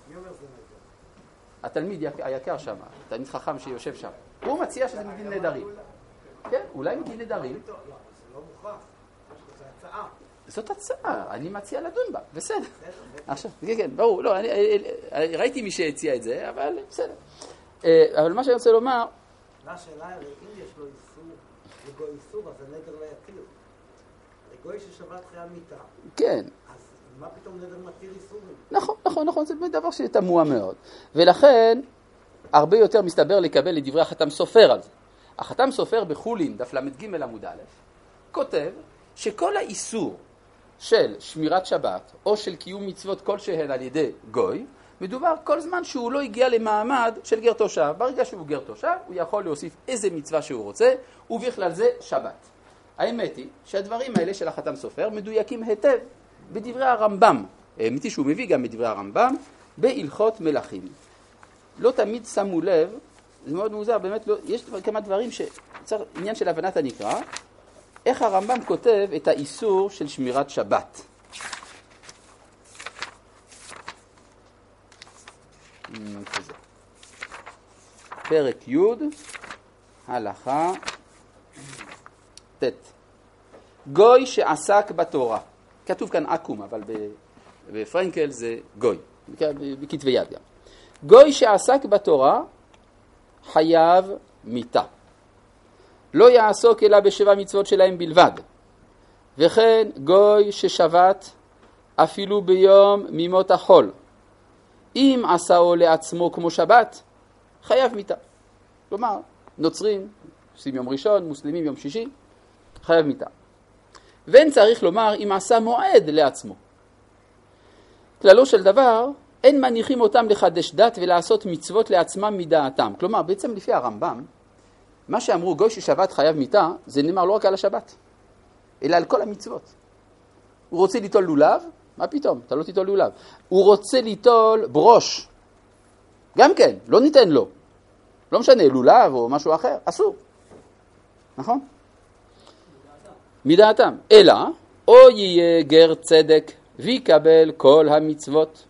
התלמיד היקר שם, תלמיד חכם שיושב שם, הוא מציע שזה מדין נדרים. כן, אולי מדין נדרים. זה לא מוכרח, זה הצעה. זאת הצעה, אני מציע לדון בה, בסדר. עכשיו, כן, כן, ברור, לא, ראיתי מי שהציע את זה, אבל בסדר. אבל מה שאני רוצה לומר... השאלה היא, אם יש לו איסור, לגוי איסור, אז הנדר לא יתיר. לגוי ששבת חיי מיתה. כן. אז מה פתאום נדר מתיר איסורים? נכון, נכון, נכון, זה דבר שתמוה מאוד. ולכן, הרבה יותר מסתבר לקבל לדברי החתם סופר על זה. החתם סופר בחולין, דף למד ג' עמוד א', כותב שכל האיסור של שמירת שבת או של קיום מצוות כלשהן על ידי גוי, מדובר כל זמן שהוא לא הגיע למעמד של גר תושב. ברגע שהוא גר תושב, הוא יכול להוסיף איזה מצווה שהוא רוצה, ובכלל זה שבת. האמת היא שהדברים האלה של החתם סופר מדויקים היטב בדברי הרמב"ם. האמת היא שהוא מביא גם בדברי הרמב"ם בהלכות מלכים. לא תמיד שמו לב, זה מאוד מוזר, באמת לא, יש כמה דברים שצריך עניין של הבנת הנקרא, איך הרמב"ם כותב את האיסור של שמירת שבת. כזה. פרק י' הלכה ת' גוי שעסק בתורה. כתוב כאן עקום, אבל בפרנקל זה גוי, בכתבי יד גם. גוי שעסק בתורה חייב מיתה. לא יעסוק אלא בשבע מצוות שלהם בלבד. וכן גוי ששבת אפילו ביום מימות החול. אם עשאו לעצמו כמו שבת, חייב מיתה. כלומר, נוצרים, עושים יום ראשון, מוסלמים יום שישי, חייב מיתה. ואין צריך לומר אם עשה מועד לעצמו. כללו של דבר, אין מניחים אותם לחדש דת ולעשות מצוות לעצמם מדעתם. כלומר, בעצם לפי הרמב"ם, מה שאמרו גוי ששבת חייב מיתה, זה נאמר לא רק על השבת, אלא על כל המצוות. הוא רוצה ליטול לולב, מה פתאום? אתה לא תיטול לולב. הוא רוצה ליטול ברוש, גם כן, לא ניתן לו. לא משנה, לולב או משהו אחר, אסור. נכון? מדעתם. אלא, או יהיה גר צדק ויקבל כל המצוות,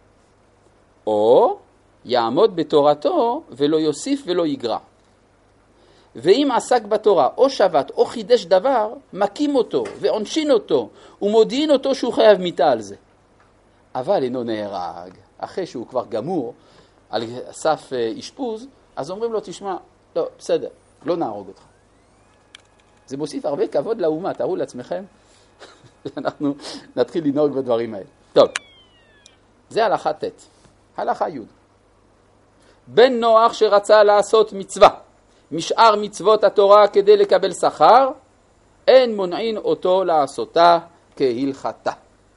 או יעמוד בתורתו ולא יוסיף ולא יגרע. ואם עסק בתורה או שבת או חידש דבר, מקים אותו ועונשין אותו ומודיעין אותו שהוא חייב מיתה על זה. אבל אינו נהרג. אחרי שהוא כבר גמור על סף אשפוז, אז אומרים לו, תשמע, לא, בסדר, לא נהרוג אותך. זה מוסיף הרבה כבוד לאומה, תראו לעצמכם. אנחנו נתחיל לנהוג בדברים האלה. טוב, זה הלכה ט'. הלכה י'. בן נוח שרצה לעשות מצווה, משאר מצוות התורה כדי לקבל שכר, אין מונעין אותו לעשותה כהלכתה.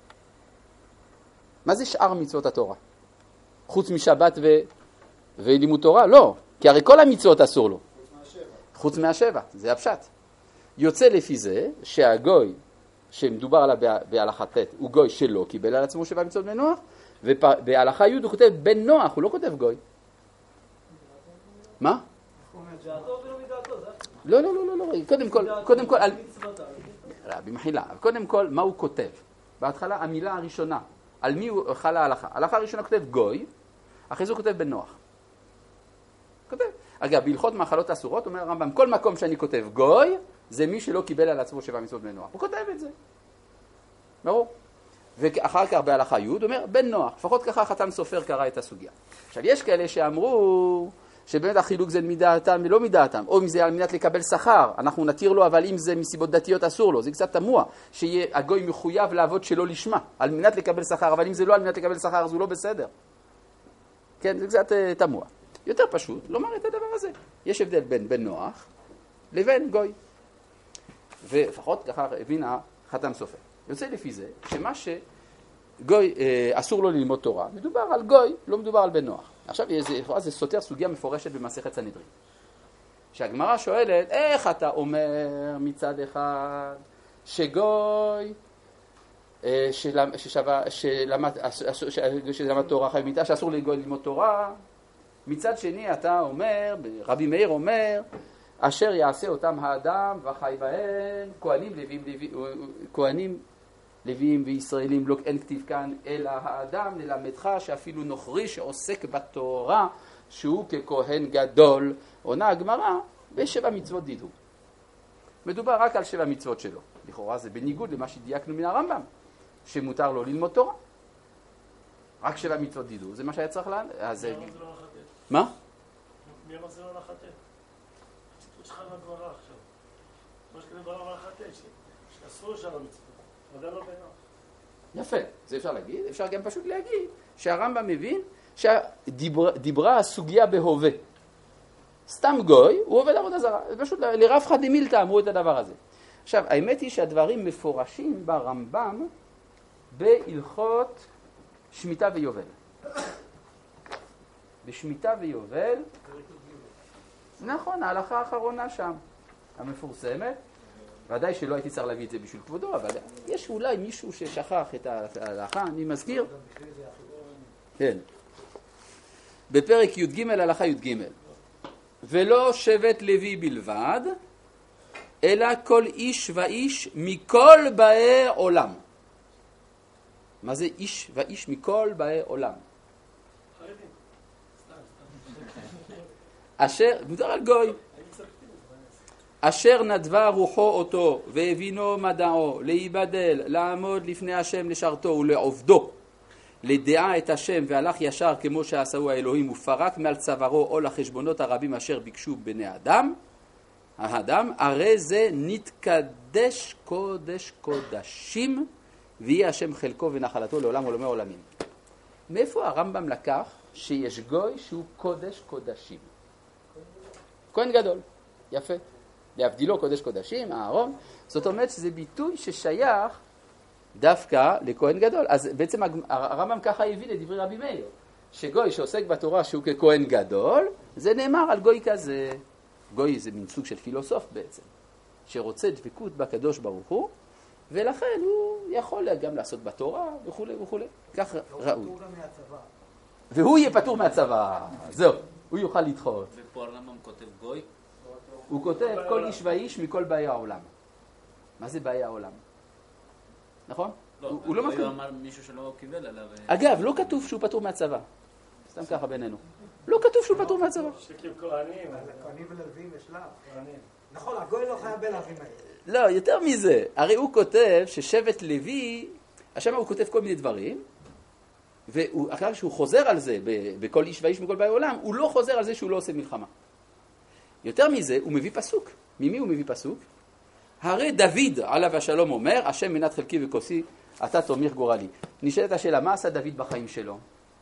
מה זה שאר מצוות התורה? חוץ משבת ו... ולימוד תורה? לא, כי הרי כל המצוות אסור לו. חוץ מהשבע, זה הפשט. יוצא לפי זה שהגוי שמדובר עליו בהלכה ט' הוא גוי שלא קיבל על עצמו שבע מצוות בן נוח, ובהלכה י' הוא כותב בן נוח, הוא לא כותב גוי. מה? לא, לא, לא, לא, לא, קודם כל, קודם כל, במחילה, קודם כל, מה הוא כותב? בהתחלה, המילה הראשונה, על מי הוא חלה ההלכה? ההלכה הראשונה כותב גוי, אחרי זה הוא כותב בן נוח. כותב. אגב, בהלכות מאכלות אסורות, אומר הרמב"ם, כל מקום שאני כותב גוי, זה מי שלא קיבל על עצמו שבע מצוות בן נוח. הוא כותב את זה. ברור? ואחר כך בהלכה י' הוא אומר, בן נוח. לפחות ככה חתם סופר קרא את הסוגיה. עכשיו, יש כאלה שאמרו שבאמת החילוק זה מדעתם ולא מדעתם, או אם זה על מנת לקבל שכר, אנחנו נתיר לו, אבל אם זה מסיבות דתיות אסור לו. זה קצת תמוה, שהגוי מחויב לעבוד שלא לשמה, על מנת לקבל שכר, אבל אם זה לא על מנת לקבל שכר, אז הוא לא בסדר. כן, זה קצת תמוה. יותר פשוט לומר את הדבר הזה. יש הבדל בין בן נוח לבין גוי. ולפחות ככה הבין חתם סופר. יוצא לפי זה, שמה שגוי אסור לו ללמוד תורה, מדובר על גוי, לא מדובר על בן נוח. עכשיו זה, זה סותר סוגיה מפורשת במסכת סנהדרין. שהגמרא שואלת, איך אתה אומר מצד אחד שגוי ששווה, שלמד, שלמד תורה חייב מיתה, שאסור לגוי ללמוד תורה, מצד שני אתה אומר, רבי מאיר אומר, אשר יעשה אותם האדם וחי בהן, כהנים לוויים, כהנים לוויים וישראלים, לא אין כתיב כאן, אלא האדם ללמדך שאפילו נוכרי שעוסק בתורה, שהוא ככהן גדול, עונה הגמרא, בשבע מצוות דידו. מדובר רק על שבע מצוות שלו. לכאורה זה בניגוד למה שדייקנו מן הרמב"ם, שמותר לו ללמוד תורה. רק שבע מצוות דידו, זה מה שהיה צריך לענות. מה? מי אמר זה לא הלכה ט'? הציטוט שלך מהגמרא עכשיו. מה שכתוב בהלכה ט', שאסור שם המצוות, אבל לא בן נוח. יפה, זה אפשר להגיד. אפשר גם פשוט להגיד שהרמב"ם מבין שדיברה הסוגיה בהווה. סתם גוי, הוא עובד עבודה זרה. פשוט לרב חד דמילתא אמרו את הדבר הזה. עכשיו, האמת היא שהדברים מפורשים ברמב"ם בהלכות שמיטה ויובל. בשמיטה ויובל, נכון, ההלכה האחרונה שם, המפורסמת, ודאי שלא הייתי צריך להביא את זה בשביל כבודו, אבל יש אולי מישהו ששכח את ההלכה, אני מזכיר. כן. בפרק י"ג, הלכה י"ג. ולא שבט לוי בלבד, אלא כל איש ואיש מכל באי עולם. מה זה איש ואיש מכל באי עולם? אשר, מותר על גוי, אשר נדבה רוחו אותו והבינו מדעו, להיבדל, לעמוד לפני השם לשרתו ולעובדו, לדעה את השם והלך ישר כמו שעשהו האלוהים ופרק מעל צווארו או לחשבונות הרבים אשר ביקשו בני אדם, האדם, הרי זה נתקדש קודש קודשים ויהיה השם חלקו ונחלתו לעולם עולמי עולמים. מאיפה הרמב"ם לקח שיש גוי שהוא קודש קודשים? כהן גדול, יפה. להבדילו קודש קודשים, אהרון. זאת אומרת שזה ביטוי ששייך דווקא לכהן גדול. אז בעצם הרמב"ם ככה הביא לדברי רבי מאיר, שגוי שעוסק בתורה שהוא ככהן גדול, זה נאמר על גוי כזה. גוי זה מין סוג של פילוסוף בעצם, שרוצה דבקות בקדוש ברוך הוא, ולכן הוא יכול גם לעשות בתורה וכו' וכו'. כך ראוי. והוא יהיה פטור מהצבא. זהו, הוא יוכל לדחות. ופה הרמב"ם כותב גוי? הוא כותב כל איש ואיש מכל באי העולם. מה זה באי העולם? נכון? הוא לא מבחין. הוא אמר מישהו שלא קיבל עליו. אגב, לא כתוב שהוא פטור מהצבא. סתם ככה בינינו. לא כתוב שהוא פטור מהצבא. שכאילו כהנים. כהנים ולווים יש לה. נכון, הגוי לא חייב בלווים האלה. לא, יותר מזה. הרי הוא כותב ששבט לוי, השם הוא כותב כל מיני דברים, ואחר שהוא חוזר על זה בכל איש ואיש מכל באי העולם, הוא לא חוזר על זה שהוא לא עושה מלחמה. יותר מזה, הוא מביא פסוק. ממי הוא מביא פסוק? הרי דוד עליו השלום אומר, השם מנת חלקי וכוסי, אתה תומך גורלי. נשאלת השאלה, מה עשה דוד בחיים שלו?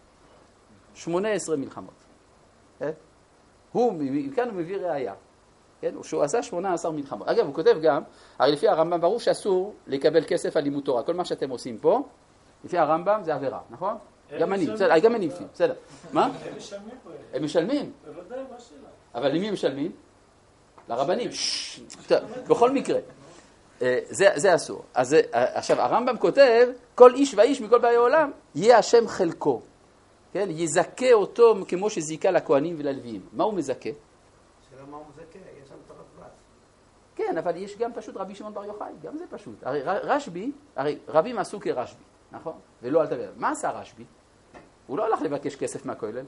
שמונה עשרה מלחמות. כן? הוא, כאן הוא מביא ראיה. כן? שהוא עשה שמונה עשרה מלחמות. אגב, הוא כותב גם, הרי לפי הרמב"ם ברור שאסור לקבל כסף על לימוד תורה. כל מה שאתם עושים פה, לפי הרמב"ם זה עבירה, נכון? גם אני, בסדר, גם אני לפי, בסדר. מה? הם משלמים פה. הם משלמים? בוודאי, מה שאלה? אבל למי משלמים? לרבנים. טוב, בכל מקרה, זה, זה אסור. אז עכשיו, הרמב"ם כותב, כל איש ואיש מכל באי העולם, יהיה השם חלקו. כן? יזכה אותו כמו שזיקה לכהנים וללוויים. מה הוא מזכה? שאלה מה הוא מזכה? יש שם תורת בת. כן, אבל יש גם פשוט רבי שמעון בר יוחאי, גם זה פשוט. הרי רשב"י, הרי רבים עשו כרשב"י, נכון? ולא אל תביא. מה עשה רשב"י? הוא לא הלך לבקש כסף מהכולל.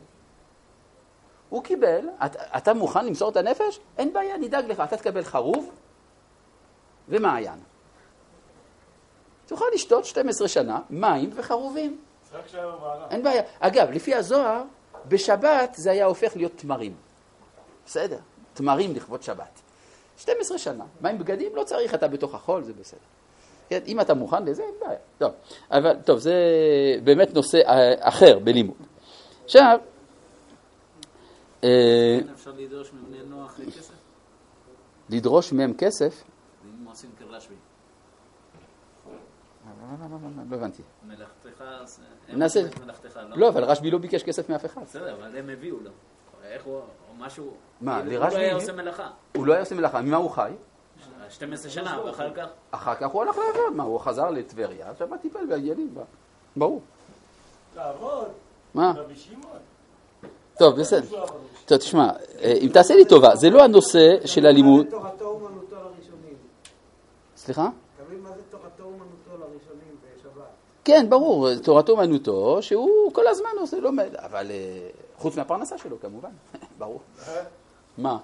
הוא קיבל, אתה, אתה מוכן למסור את הנפש? אין בעיה, נדאג לך. אתה תקבל חרוב ומעיין. תוכל לשתות שתים עשרה שנה מים וחרובים. אין בעיה. אגב, לפי הזוהר, בשבת זה היה הופך להיות תמרים. בסדר, תמרים לכבוד שבת. שתים עשרה שנה. מים בגדים לא צריך, אתה בתוך החול, זה בסדר. כן, אם אתה מוכן לזה, אין בעיה. טוב, אבל, טוב, זה באמת נושא אחר בלימוד. עכשיו, אפשר לדרוש מבני נוח כסף? לדרוש מהם כסף? אם עושים כרשב"י. לא הבנתי. מלאכתך, נעשה... מלאכתך, לא? לא, אבל רשב"י לא ביקש כסף מאף אחד. בסדר, אבל הם הביאו לו. איך הוא, או משהו... מה, הוא לרשב"י... לא היה עושה מלאכה. הוא לא היה עושה מלאכה. ממה הוא חי? שתים עשרה שנה, ואחר כך... אחר כך הוא הלך לעבוד. מה, הוא חזר לטבריה, עכשיו מה טיפל בעניינים? ברור. לעבוד? מה? רבי שמעון? טוב, בסדר. טוב, תשמע, אם תעשה לי טובה, זה לא הנושא של הלימוד... מה זה תורתו אומנותו לראשונים? סליחה? תמיד מה זה תורתו אומנותו לראשונים בשבת? כן, ברור, תורתו אומנותו, שהוא כל הזמן עושה, לא... אבל חוץ מהפרנסה שלו, כמובן, ברור. מה?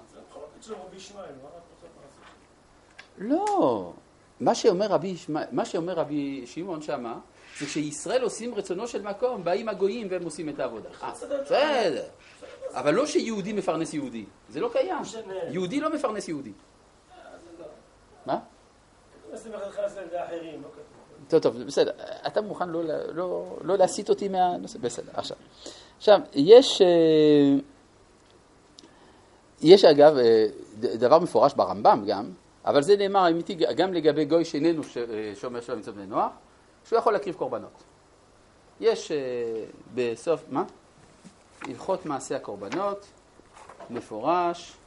לא, מה שאומר רבי, מה שאומר רבי שמעון שמה, זה שישראל עושים רצונו של מקום, באים הגויים והם עושים את העבודה. בסדר. אבל לא שיהודי מפרנס יהודי, זה לא קיים. יהודי לא מפרנס יהודי. מה? טוב, טוב, בסדר. אתה מוכן לא, לא, לא להסיט אותי מהנושא? בסדר, עכשיו. עכשיו, יש, יש אגב דבר מפורש ברמב"ם גם, אבל זה נאמר אמיתי גם לגבי גוי שאיננו שומר של המצוות בני נוח, שהוא יכול להקריב קורבנות. יש בסוף, מה? הלכות מעשה הקורבנות, מפורש.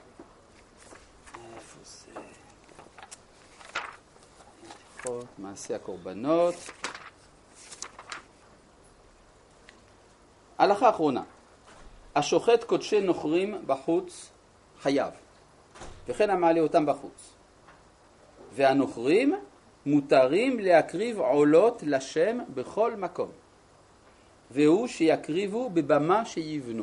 איפה זה? הלכות מעשה הקורבנות. הלכה אחרונה. השוחט קודשי נוכרים בחוץ חייב, וכן המעלה אותם בחוץ. והנוכרים מותרים להקריב עולות לשם בכל מקום. והוא שיקריבו בבמה שיבנו.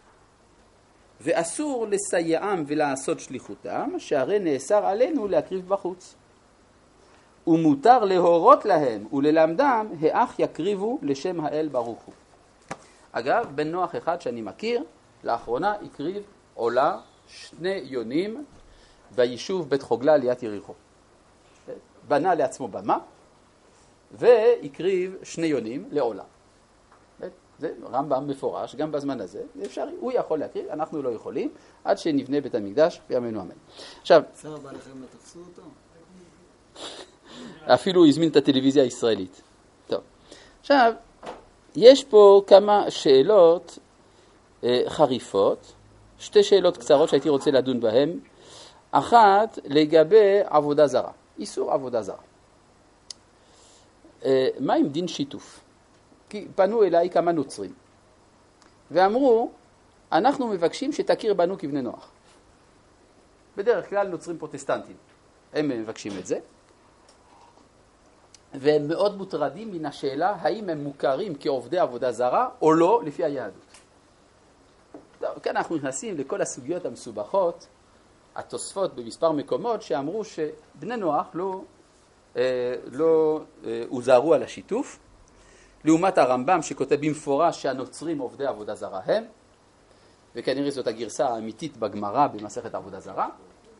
ואסור לסייעם ולעשות שליחותם, שהרי נאסר עלינו להקריב בחוץ. ומותר להורות להם וללמדם, האח יקריבו לשם האל ברוך הוא. אגב, בן נוח אחד שאני מכיר, לאחרונה הקריב עולה שני יונים ביישוב בית חוגלה ליד יריחו. בנה לעצמו במה, והקריב שני יונים לעולה. זה רמב"ם מפורש, גם בזמן הזה, זה אפשרי, הוא יכול להקריב, אנחנו לא יכולים, עד שנבנה בית המקדש בימינו אמן. עכשיו, צער בעליכם לא תפסו אותו? אפילו הוא הזמין את הטלוויזיה הישראלית. טוב, עכשיו, יש פה כמה שאלות אה, חריפות, שתי שאלות קצרות שהייתי רוצה לדון בהן. אחת, לגבי עבודה זרה, איסור עבודה זרה. אה, מה עם דין שיתוף? כי פנו אליי כמה נוצרים, ואמרו, אנחנו מבקשים שתכיר בנו כבני נוח. בדרך כלל נוצרים פרוטסטנטים, הם מבקשים את זה, והם מאוד מוטרדים מן השאלה, האם הם מוכרים כעובדי עבודה זרה או לא, לפי היהדות. טוב, כאן אנחנו נכנסים לכל הסוגיות המסובכות, התוספות במספר מקומות, שאמרו שבני נוח לא, אה, לא אה, הוזהרו על השיתוף, לעומת הרמב"ם שכותב במפורש שהנוצרים עובדי עבודה זרה הם, וכנראה זאת הגרסה האמיתית בגמרא במסכת עבודה זרה.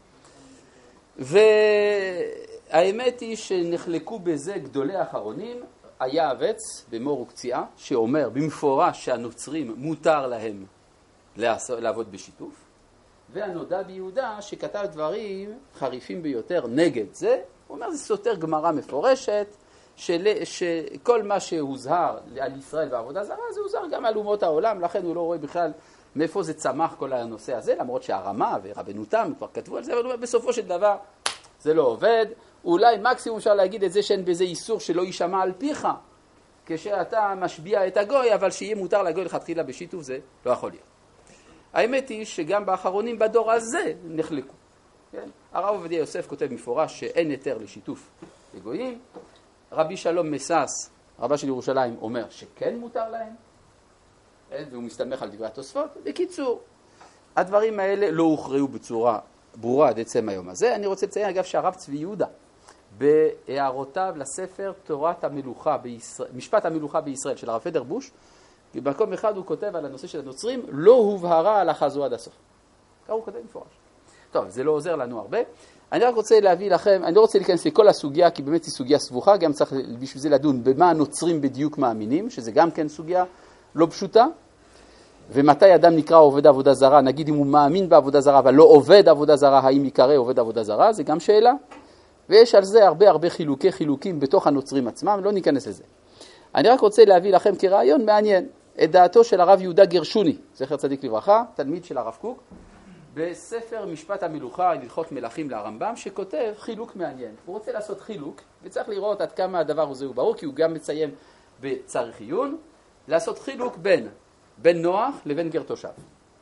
והאמת היא שנחלקו בזה גדולי האחרונים, היה אבץ במור וקציעה, שאומר במפורש שהנוצרים מותר להם לעבוד בשיתוף, והנודע ביהודה שכתב דברים חריפים ביותר נגד זה, הוא אומר זה סותר גמרא מפורשת, של, שכל מה שהוזהר על ישראל בעבודה זרה, זה הוזהר גם על אומות העולם, לכן הוא לא רואה בכלל מאיפה זה צמח כל הנושא הזה, למרות שהרמה ורבנו תם כבר כתבו על זה, אבל בסופו של דבר זה לא עובד. אולי מקסימום אפשר להגיד את זה שאין בזה איסור שלא יישמע על פיך, כשאתה משביע את הגוי, אבל שיהיה מותר לגוי לכתחילה בשיתוף, זה לא יכול להיות. האמת היא שגם באחרונים בדור הזה נחלקו. כן? הרב עובדיה יוסף כותב מפורש שאין היתר לשיתוף לגויים, רבי שלום מסס, רבה של ירושלים, אומר שכן מותר להם, והוא מסתמך על דברי התוספות. בקיצור, הדברים האלה לא הוכרעו בצורה ברורה עד עצם היום הזה. אני רוצה לציין אגב שהרב צבי יהודה, בהערותיו לספר תורת המלוכה בישראל, משפט המלוכה בישראל של הרב פדרבוש, במקום אחד הוא כותב על הנושא של הנוצרים, לא הובהרה הלכה זו עד הסוף. כך הוא כותב מפורש. טוב, זה לא עוזר לנו הרבה. אני רק רוצה להביא לכם, אני לא רוצה להיכנס לכל הסוגיה, כי באמת היא סוגיה סבוכה, גם צריך בשביל זה לדון במה הנוצרים בדיוק מאמינים, שזה גם כן סוגיה לא פשוטה, ומתי אדם נקרא עובד עבודה זרה, נגיד אם הוא מאמין בעבודה זרה, אבל לא עובד עבודה זרה, האם יקרא עובד עבודה זרה, זה גם שאלה, ויש על זה הרבה הרבה חילוקי חילוקים בתוך הנוצרים עצמם, לא ניכנס לזה. אני רק רוצה להביא לכם כרעיון מעניין, את דעתו של הרב יהודה גרשוני, זכר צדיק לברכה, תלמיד של הרב קוק, בספר משפט המלוכה, הלכות מלכים לרמב"ם, שכותב חילוק מעניין. הוא רוצה לעשות חילוק, וצריך לראות עד כמה הדבר הזה הוא ברור, כי הוא גם מציין בצריך עיון, לעשות חילוק בין, בין נוח לבין גר תושב.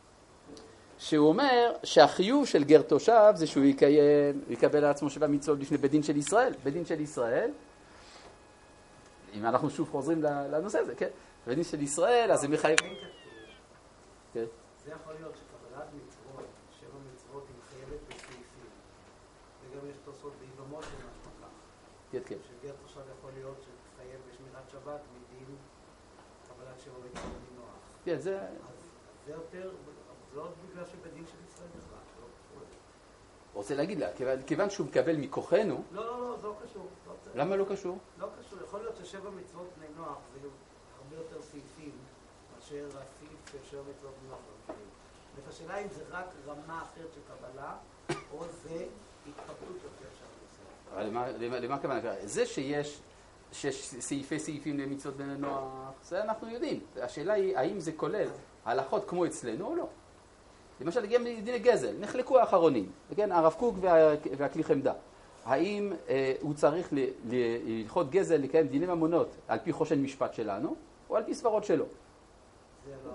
שהוא אומר שהחיוב של גר תושב זה שהוא יקיים, יקבל על עצמו שבע מצוות לפני בית דין של ישראל. בית דין של ישראל, אם אנחנו שוב חוזרים לנושא הזה, כן? בית דין של ישראל, אז זה מחייב... כן. זה יכול להיות שקבלת מצוות, שבע מצוות היא מחייבת בסעיפים. וגם יש תוספות ביבמות של משמחה. כן, כן. שגר תושב יכול להיות שתחייב בשמירת שבת מדין קבלת שבע מצוות מנוח. כן, זה... אז זה יותר, זה לא בגלל שבדין של ישראל בכלל. רוצה להגיד לה, כיוון שהוא מקבל מכוחנו... לא, לא, לא, זה לא קשור. למה לא קשור? לא קשור. יכול להיות ששבע מצוות בני נוח זה הרבה יותר סעיפים מאשר הסעיף של שבע מצוות בני נוח. ואת השאלה אם זה רק רמה אחרת של קבלה, או זה התפתות יותר שם. אבל למה כוונה? זה שיש סעיפי סעיפים למצוות בני נוח, זה אנחנו יודעים. השאלה היא, האם זה כולל הלכות כמו אצלנו או לא? למשל, גם דיני גזל, נחלקו האחרונים, כן? הרב קוק וה, והכלי חמדה. האם אה, הוא צריך ללכות גזל, לקיים דיני ממונות על פי חושן משפט שלנו, או על פי סברות שלו? זה לא.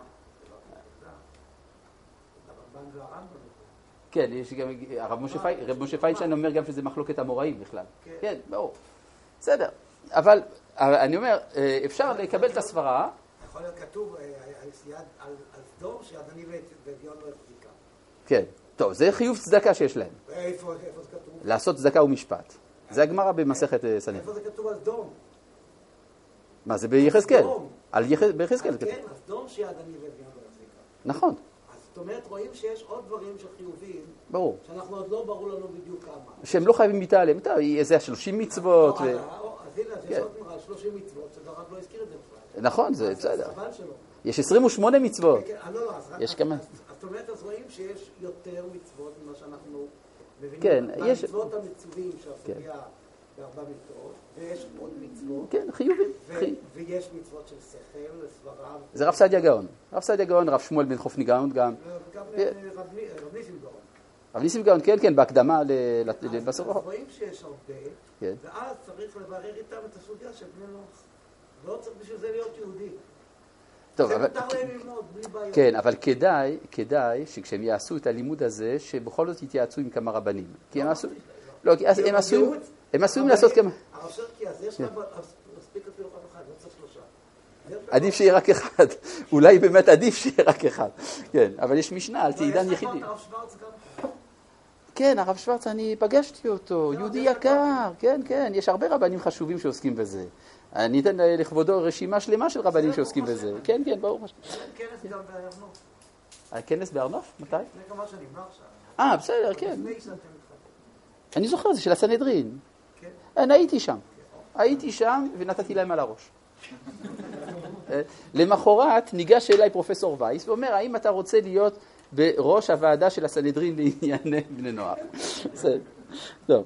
הרמב"ם והרמב"ם. כן, יש גם, הרב משה פיינשטיין אומר גם שזה מחלוקת המוראים בכלל. כן, ברור. בסדר. אבל אני אומר, אפשר לקבל את הסברה. יכול להיות כתוב על סדום שיד עני ואביון לא החזיקה. כן. טוב, זה חיוב צדקה שיש להם. איפה זה כתוב? לעשות צדקה ומשפט. זה הגמרא במסכת סנהדרין. איפה זה כתוב על סדום? מה, זה ביחזקאל. על ביחזקאל. כן, על סדום שיד עני ואביון לא החזיקה. נכון. זאת אומרת, רואים שיש עוד דברים שחיובים, ברור. שאנחנו עוד לא ברור לנו בדיוק כמה. שהם לא חייבים מיטה עליהם. טוב, זה שלושים מצוות. אז הנה, יש עוד שלושים מצוות, שדרך לא הזכיר את זה בכלל. נכון, זה בסדר. חבל שלא. יש עשרים ושמונה מצוות. לא, לא, אז יש כמה. זאת אומרת, אז רואים שיש יותר מצוות ממה שאנחנו מבינים. כן, יש... מצוות המצווים שהסוגיה בארבע מיטות, ויש עוד מצוות. כן, חיובים. ויש מצוות של שכל, סברה. זה רב סעדיה גאון. רב סעדיה גאון, רב שמואל בן חופני גאון גם. וגם רב ניסים גאון. רב ניסים גאון, כן, כן, בהקדמה לבשר. אז רואים שיש הרבה, ואז צריך לברר איתם את הסוגיה של בני נוח. לא צריך בשביל זה להיות יהודי. טוב, זה אבל... מותר להם ללמוד, בלי בעיות. כן, אבל כדאי, כדאי שכשהם יעשו את הלימוד הזה, שבכל זאת יתייעצו עם כמה רבנים. כי הם עשו... לא, כי הם עשויים... הם עשויים לעשות כמה... הרב שרקי, אז יש לך מספיק אפילו אחד, לא צריך שלושה. עדיף שיהיה רק אחד. אולי באמת עדיף שיהיה רק אחד. כן, אבל יש משנה על תעידן יחידי. יש לך הרב שוורץ גם? כן, הרב שוורץ, אני פגשתי אותו, יהודי יקר. כן, כן, יש הרבה רבנים חשובים שעוסקים בזה. אני אתן לכבודו רשימה שלמה של רבנים שעוסקים בזה. כן, כן, ברור. כנס גם בארנוף. הכנס בארנוף? מתי? לפני כמה שנים, לא עכשיו. אה, בסדר, כן. לפני שאתם מתחתנים. אני זוכר, זה של הסנהדרין. כן. אני הייתי שם. הייתי שם ונתתי להם על הראש. למחרת ניגש אליי פרופסור וייס ואומר, האם אתה רוצה להיות בראש הוועדה של הסנהדרין לענייני בני נוח? טוב.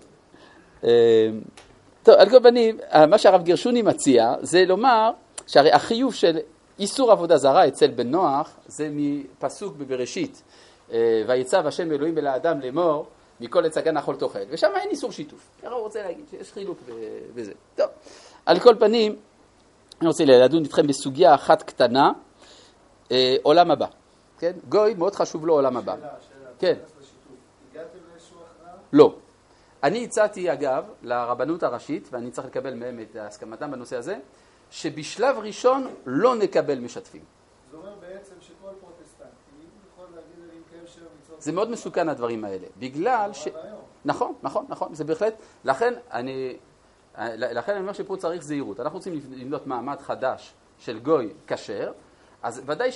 טוב, על כל פנים, מה שהרב גרשוני מציע זה לומר שהרי החיוב של איסור עבודה זרה אצל בן נוח זה מפסוק בבראשית, ויצב השם אלוהים אל האדם לאמור מכל עץ הגן אכול תאכל, ושם אין איסור שיתוף. הרב רוצה להגיד שיש חילוק בזה. טוב, על כל פנים, אני רוצה לדון איתכם בסוגיה אחת קטנה, אה, עולם הבא. כן? גוי, מאוד חשוב לו עולם הבא. שאלה, שאלה. כן. הגעתם לאיזשהו הכרעה? לא. אני הצעתי, אגב, לרבנות הראשית, ואני צריך לקבל מהם את הסכמתם בנושא הזה, שבשלב ראשון לא נקבל משתפים. זה אומר בעצם שכל פרוטסטנטי יכול להגיד לי מקיים שבע מצוות. זה מאוד מסוכן הדברים האלה, בגלל ש... נכון, נכון, נכון, זה בהחלט. לכן אני, לכן אני אומר שפה צריך זהירות. אנחנו רוצים לבנות מעמד חדש של גוי כשר, אז ודאי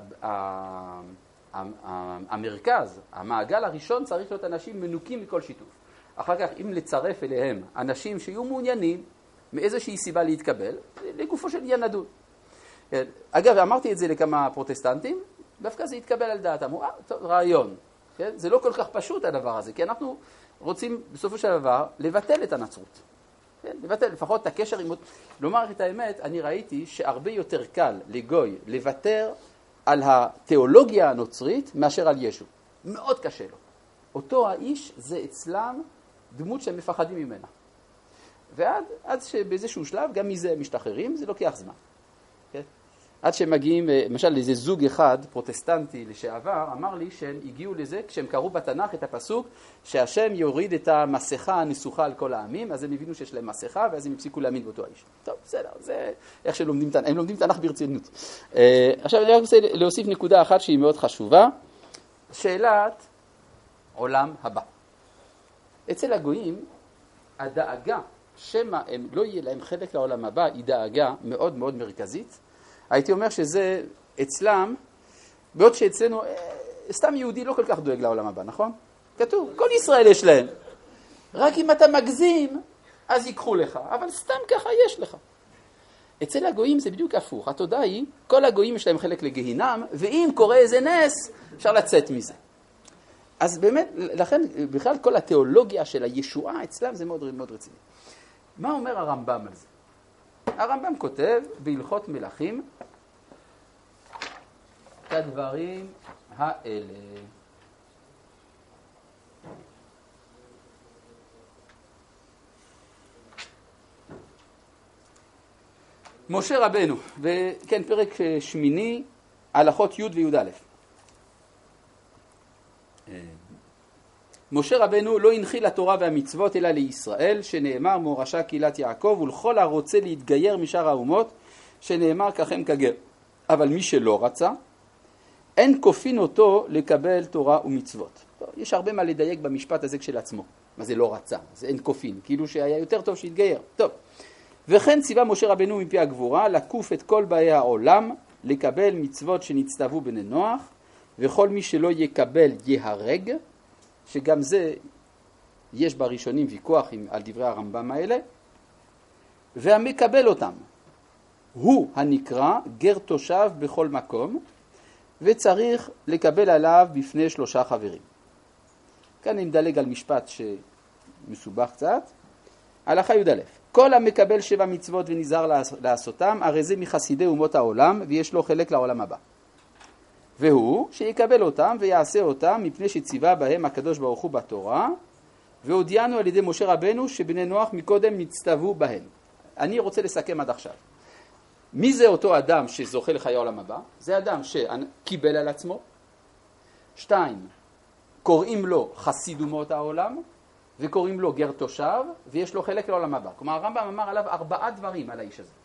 שהמרכז, המעגל הראשון צריך להיות אנשים מנוקים מכל שיתוף. אחר כך, אם לצרף אליהם אנשים שיהיו מעוניינים מאיזושהי סיבה להתקבל, לגופו של עניין נדון. אגב, אמרתי את זה לכמה פרוטסטנטים, דווקא זה יתקבל על דעתם. אה, טוב, רעיון. כן? זה לא כל כך פשוט הדבר הזה, כי אנחנו רוצים בסופו של דבר לבטל את הנצרות. כן? לבטל לפחות את הקשר עם... לומר את האמת, אני ראיתי שהרבה יותר קל לגוי לוותר על התיאולוגיה הנוצרית מאשר על ישו. מאוד קשה לו. אותו האיש זה אצלם דמות שהם מפחדים ממנה. ועד עד שבאיזשהו שלב גם מזה משתחררים, זה לוקח זמן. כן? עד שהם מגיעים, למשל, לאיזה זוג אחד, פרוטסטנטי לשעבר, אמר לי שהם הגיעו לזה כשהם קראו בתנ"ך את הפסוק שהשם יוריד את המסכה הנסוכה על כל העמים, אז הם הבינו שיש להם מסכה, ואז הם הפסיקו להאמין באותו האיש. טוב, בסדר, זה איך שהם לומדים תנ"ך, הם לומדים תנ"ך ברצינות. עכשיו, אני רוצה להוסיף נקודה אחת שהיא מאוד חשובה, שאלת עולם הבא. אצל הגויים, הדאגה שמה הם לא יהיה להם חלק לעולם הבא, היא דאגה מאוד מאוד מרכזית. הייתי אומר שזה אצלם, בעוד שאצלנו, סתם יהודי לא כל כך דואג לעולם הבא, נכון? כתוב, כל ישראל יש להם. רק אם אתה מגזים, אז ייקחו לך, אבל סתם ככה יש לך. אצל הגויים זה בדיוק הפוך. התודעה היא, כל הגויים יש להם חלק לגהינם, ואם קורה איזה נס, אפשר לצאת מזה. אז באמת, לכן, בכלל כל התיאולוגיה של הישועה אצלם זה מאוד מאוד רציני. מה אומר הרמב"ם על זה? הרמב"ם כותב בהלכות מלכים כדברים האלה. משה רבנו, וכן פרק שמיני, הלכות י' וי' א'. משה רבנו לא הנחיל התורה והמצוות אלא לישראל, שנאמר מורשה קהילת יעקב, ולכל הרוצה להתגייר משאר האומות, שנאמר ככם כגר. אבל מי שלא רצה, אין כופין אותו לקבל תורה ומצוות. טוב, יש הרבה מה לדייק במשפט הזה כשלעצמו. מה זה לא רצה? זה אין כופין, כאילו שהיה יותר טוב שיתגייר. טוב, וכן ציווה משה רבנו מפי הגבורה, לקוף את כל באי העולם, לקבל מצוות שנצטוו בני נוח, וכל מי שלא יקבל יהרג, שגם זה יש בראשונים ויכוח על דברי הרמב"ם האלה, והמקבל אותם הוא הנקרא גר תושב בכל מקום, וצריך לקבל עליו בפני שלושה חברים. כאן אני מדלג על משפט שמסובך קצת. הלכה י"א, כל המקבל שבע מצוות ונזהר לעשותם, הרי זה מחסידי אומות העולם, ויש לו חלק לעולם הבא. והוא שיקבל אותם ויעשה אותם, מפני שציווה בהם הקדוש ברוך הוא בתורה, והודיענו על ידי משה רבנו שבני נוח מקודם נצטוו בהם. אני רוצה לסכם עד עכשיו. מי זה אותו אדם שזוכה לחיי העולם הבא? זה אדם שקיבל על עצמו. שתיים, קוראים לו חסיד אומות העולם, וקוראים לו גר תושב, ויש לו חלק לעולם הבא. כלומר, הרמב"ם אמר עליו ארבעה דברים על האיש הזה.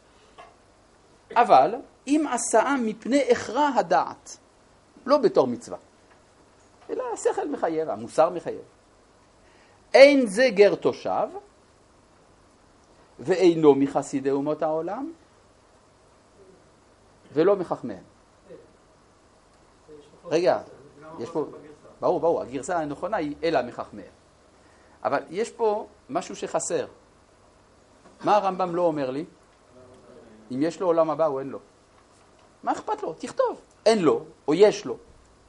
אבל אם עשה מפני הכרע הדעת, לא בתור מצווה, אלא השכל מחייב, המוסר מחייב. אין זה גר תושב, ואינו מחסידי אומות העולם, ולא מחכמיהם. רגע, יש פה, ברור, ברור, הגרסה הנכונה היא אלא מחכמיהם. אבל יש פה משהו שחסר. מה הרמב"ם לא אומר לי? אם יש לו עולם הבא או אין לו. מה אכפת לו? תכתוב. אין לו, או יש לו.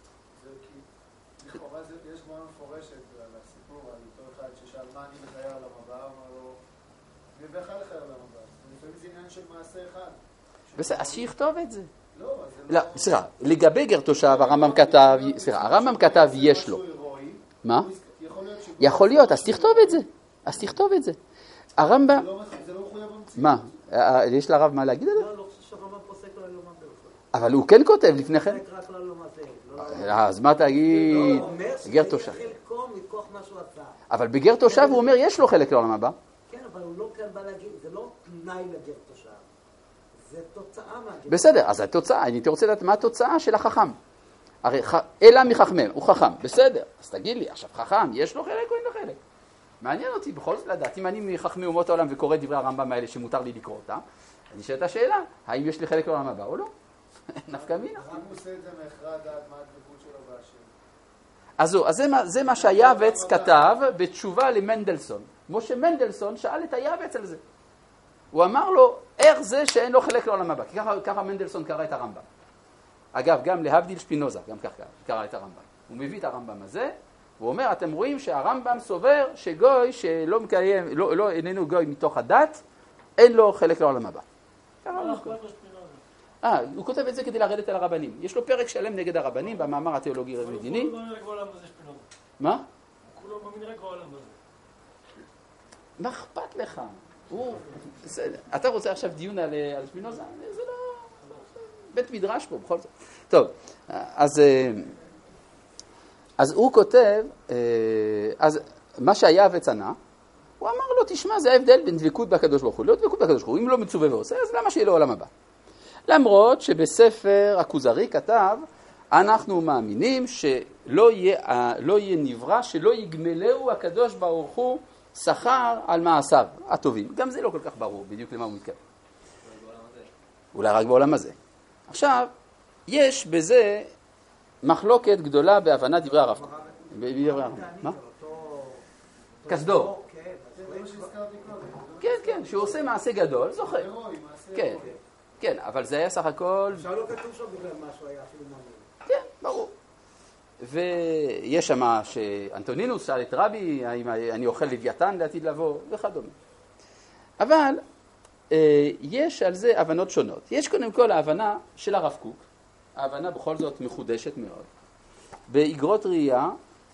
לכאורה יש גמרא מפורשת על הסיפור, על אותו אחד ששאל מה אני בחיי העולם הבא, אמר לו, אני מביא לך לחיי העולם הבא. לפעמים זה עניין של מעשה אחד. בסדר, אז שיכתוב את זה. לא, אז זה לא... לא, סליחה, לגבי גר תושב, הרמב"ם כתב, סליחה, הרמב"ם כתב יש לו. מה? יכול להיות, אז תכתוב את זה. אז תכתוב את זה. הרמב"ם... זה לא מחויב במציאות. מה? יש לרב מה להגיד על זה? לא, לא חושב שהרמב"ם פוסק לו לא מה בכלל. אבל הוא כן כותב לפני כן. פוסק רק לא מה זה. אז מה תגיד? הוא אומר גר שזה תושב. חלקו מכוח מה שהוא עשה. אבל בגר תושב הוא אומר יש לו חלק לעולם הבא. כן, אבל הוא לא כאן בא להגיד, זה לא תנאי לגר תושב. זה תוצאה מהגר. בסדר, אז התוצאה, אני רוצה לדעת מה התוצאה של החכם. הרי אלא מחכמם, הוא חכם, בסדר. אז תגיד לי, עכשיו חכם, יש לו חלק או אין לו חלק? מעניין אותי בכל זאת לדעת, אם אני מחכמי אומות העולם וקורא דברי הרמב"ם האלה שמותר לי לקרוא אותם, אני שואל את השאלה, האם יש לי חלק לעולם הבא או לא? נפקא מינה. הרמב"ם עושה את זה מהכרע הדעת, מה הדבקות שלו בהשם. אז זהו, אז זה מה, זה מה שהיעבץ כתב בתשובה למנדלסון. משה מנדלסון שאל את היעבץ על זה. הוא אמר לו, איך זה שאין לו חלק לעולם הבא? כי ככה, ככה מנדלסון קרא את הרמב"ם. אגב, גם להבדיל שפינוזה, גם ככה קרא את הרמב"ם. הוא מביא את הרמב"ם הזה, הוא אומר, אתם רואים שהרמב"ם סובר שגוי שלא מקיים, לא, לא איננו גוי מתוך הדת, אין לו חלק לעולם הבא. אה, הוא כותב את זה כדי לרדת על הרבנים. יש לו פרק שלם נגד הרבנים במאמר התיאולוגי המדיני. הוא לא מאמין רק בעולם הזה שפינוזה. מה? הוא לא מאמין רק בעולם הזה. מה אכפת לך? הוא, בסדר. אתה רוצה עכשיו דיון על, על שפינוזה? זה לא... בית מדרש פה, בכל זאת. טוב, אז, אז הוא כותב, אז מה שהיה וצנה, הוא אמר לו, תשמע, זה ההבדל בין דבקות בקדוש ברוך הוא. לא דבקות בקדוש ברוך הוא, אם לא מצווה ועושה, אז למה שיהיה לו עולם הבא? למרות שבספר הכוזרי כתב, אנחנו מאמינים שלא יהיה, לא יהיה נברא, שלא יגמלהו הקדוש ברוך הוא שכר על מעשיו הטובים. גם זה לא כל כך ברור, בדיוק למה הוא מתכוון. אולי רק בעולם הזה. עכשיו, יש בזה מחלוקת גדולה בהבנת דברי הרב קוק. דברי הרב. מה? כסדור. כן, כן, שהוא עושה מעשה גדול, זוכר. כן, כן, אבל זה היה סך הכל... אפשר לא כתוב שם בגלל משהו היה אפילו מאמין. כן, ברור. ויש שם שאנטונינוס שאל את רבי, האם אני אוכל לוויתן לעתיד לבוא, וכדומה. אבל יש על זה הבנות שונות. יש קודם כל ההבנה של הרב קוק, ההבנה בכל זאת מחודשת מאוד. באגרות ראייה,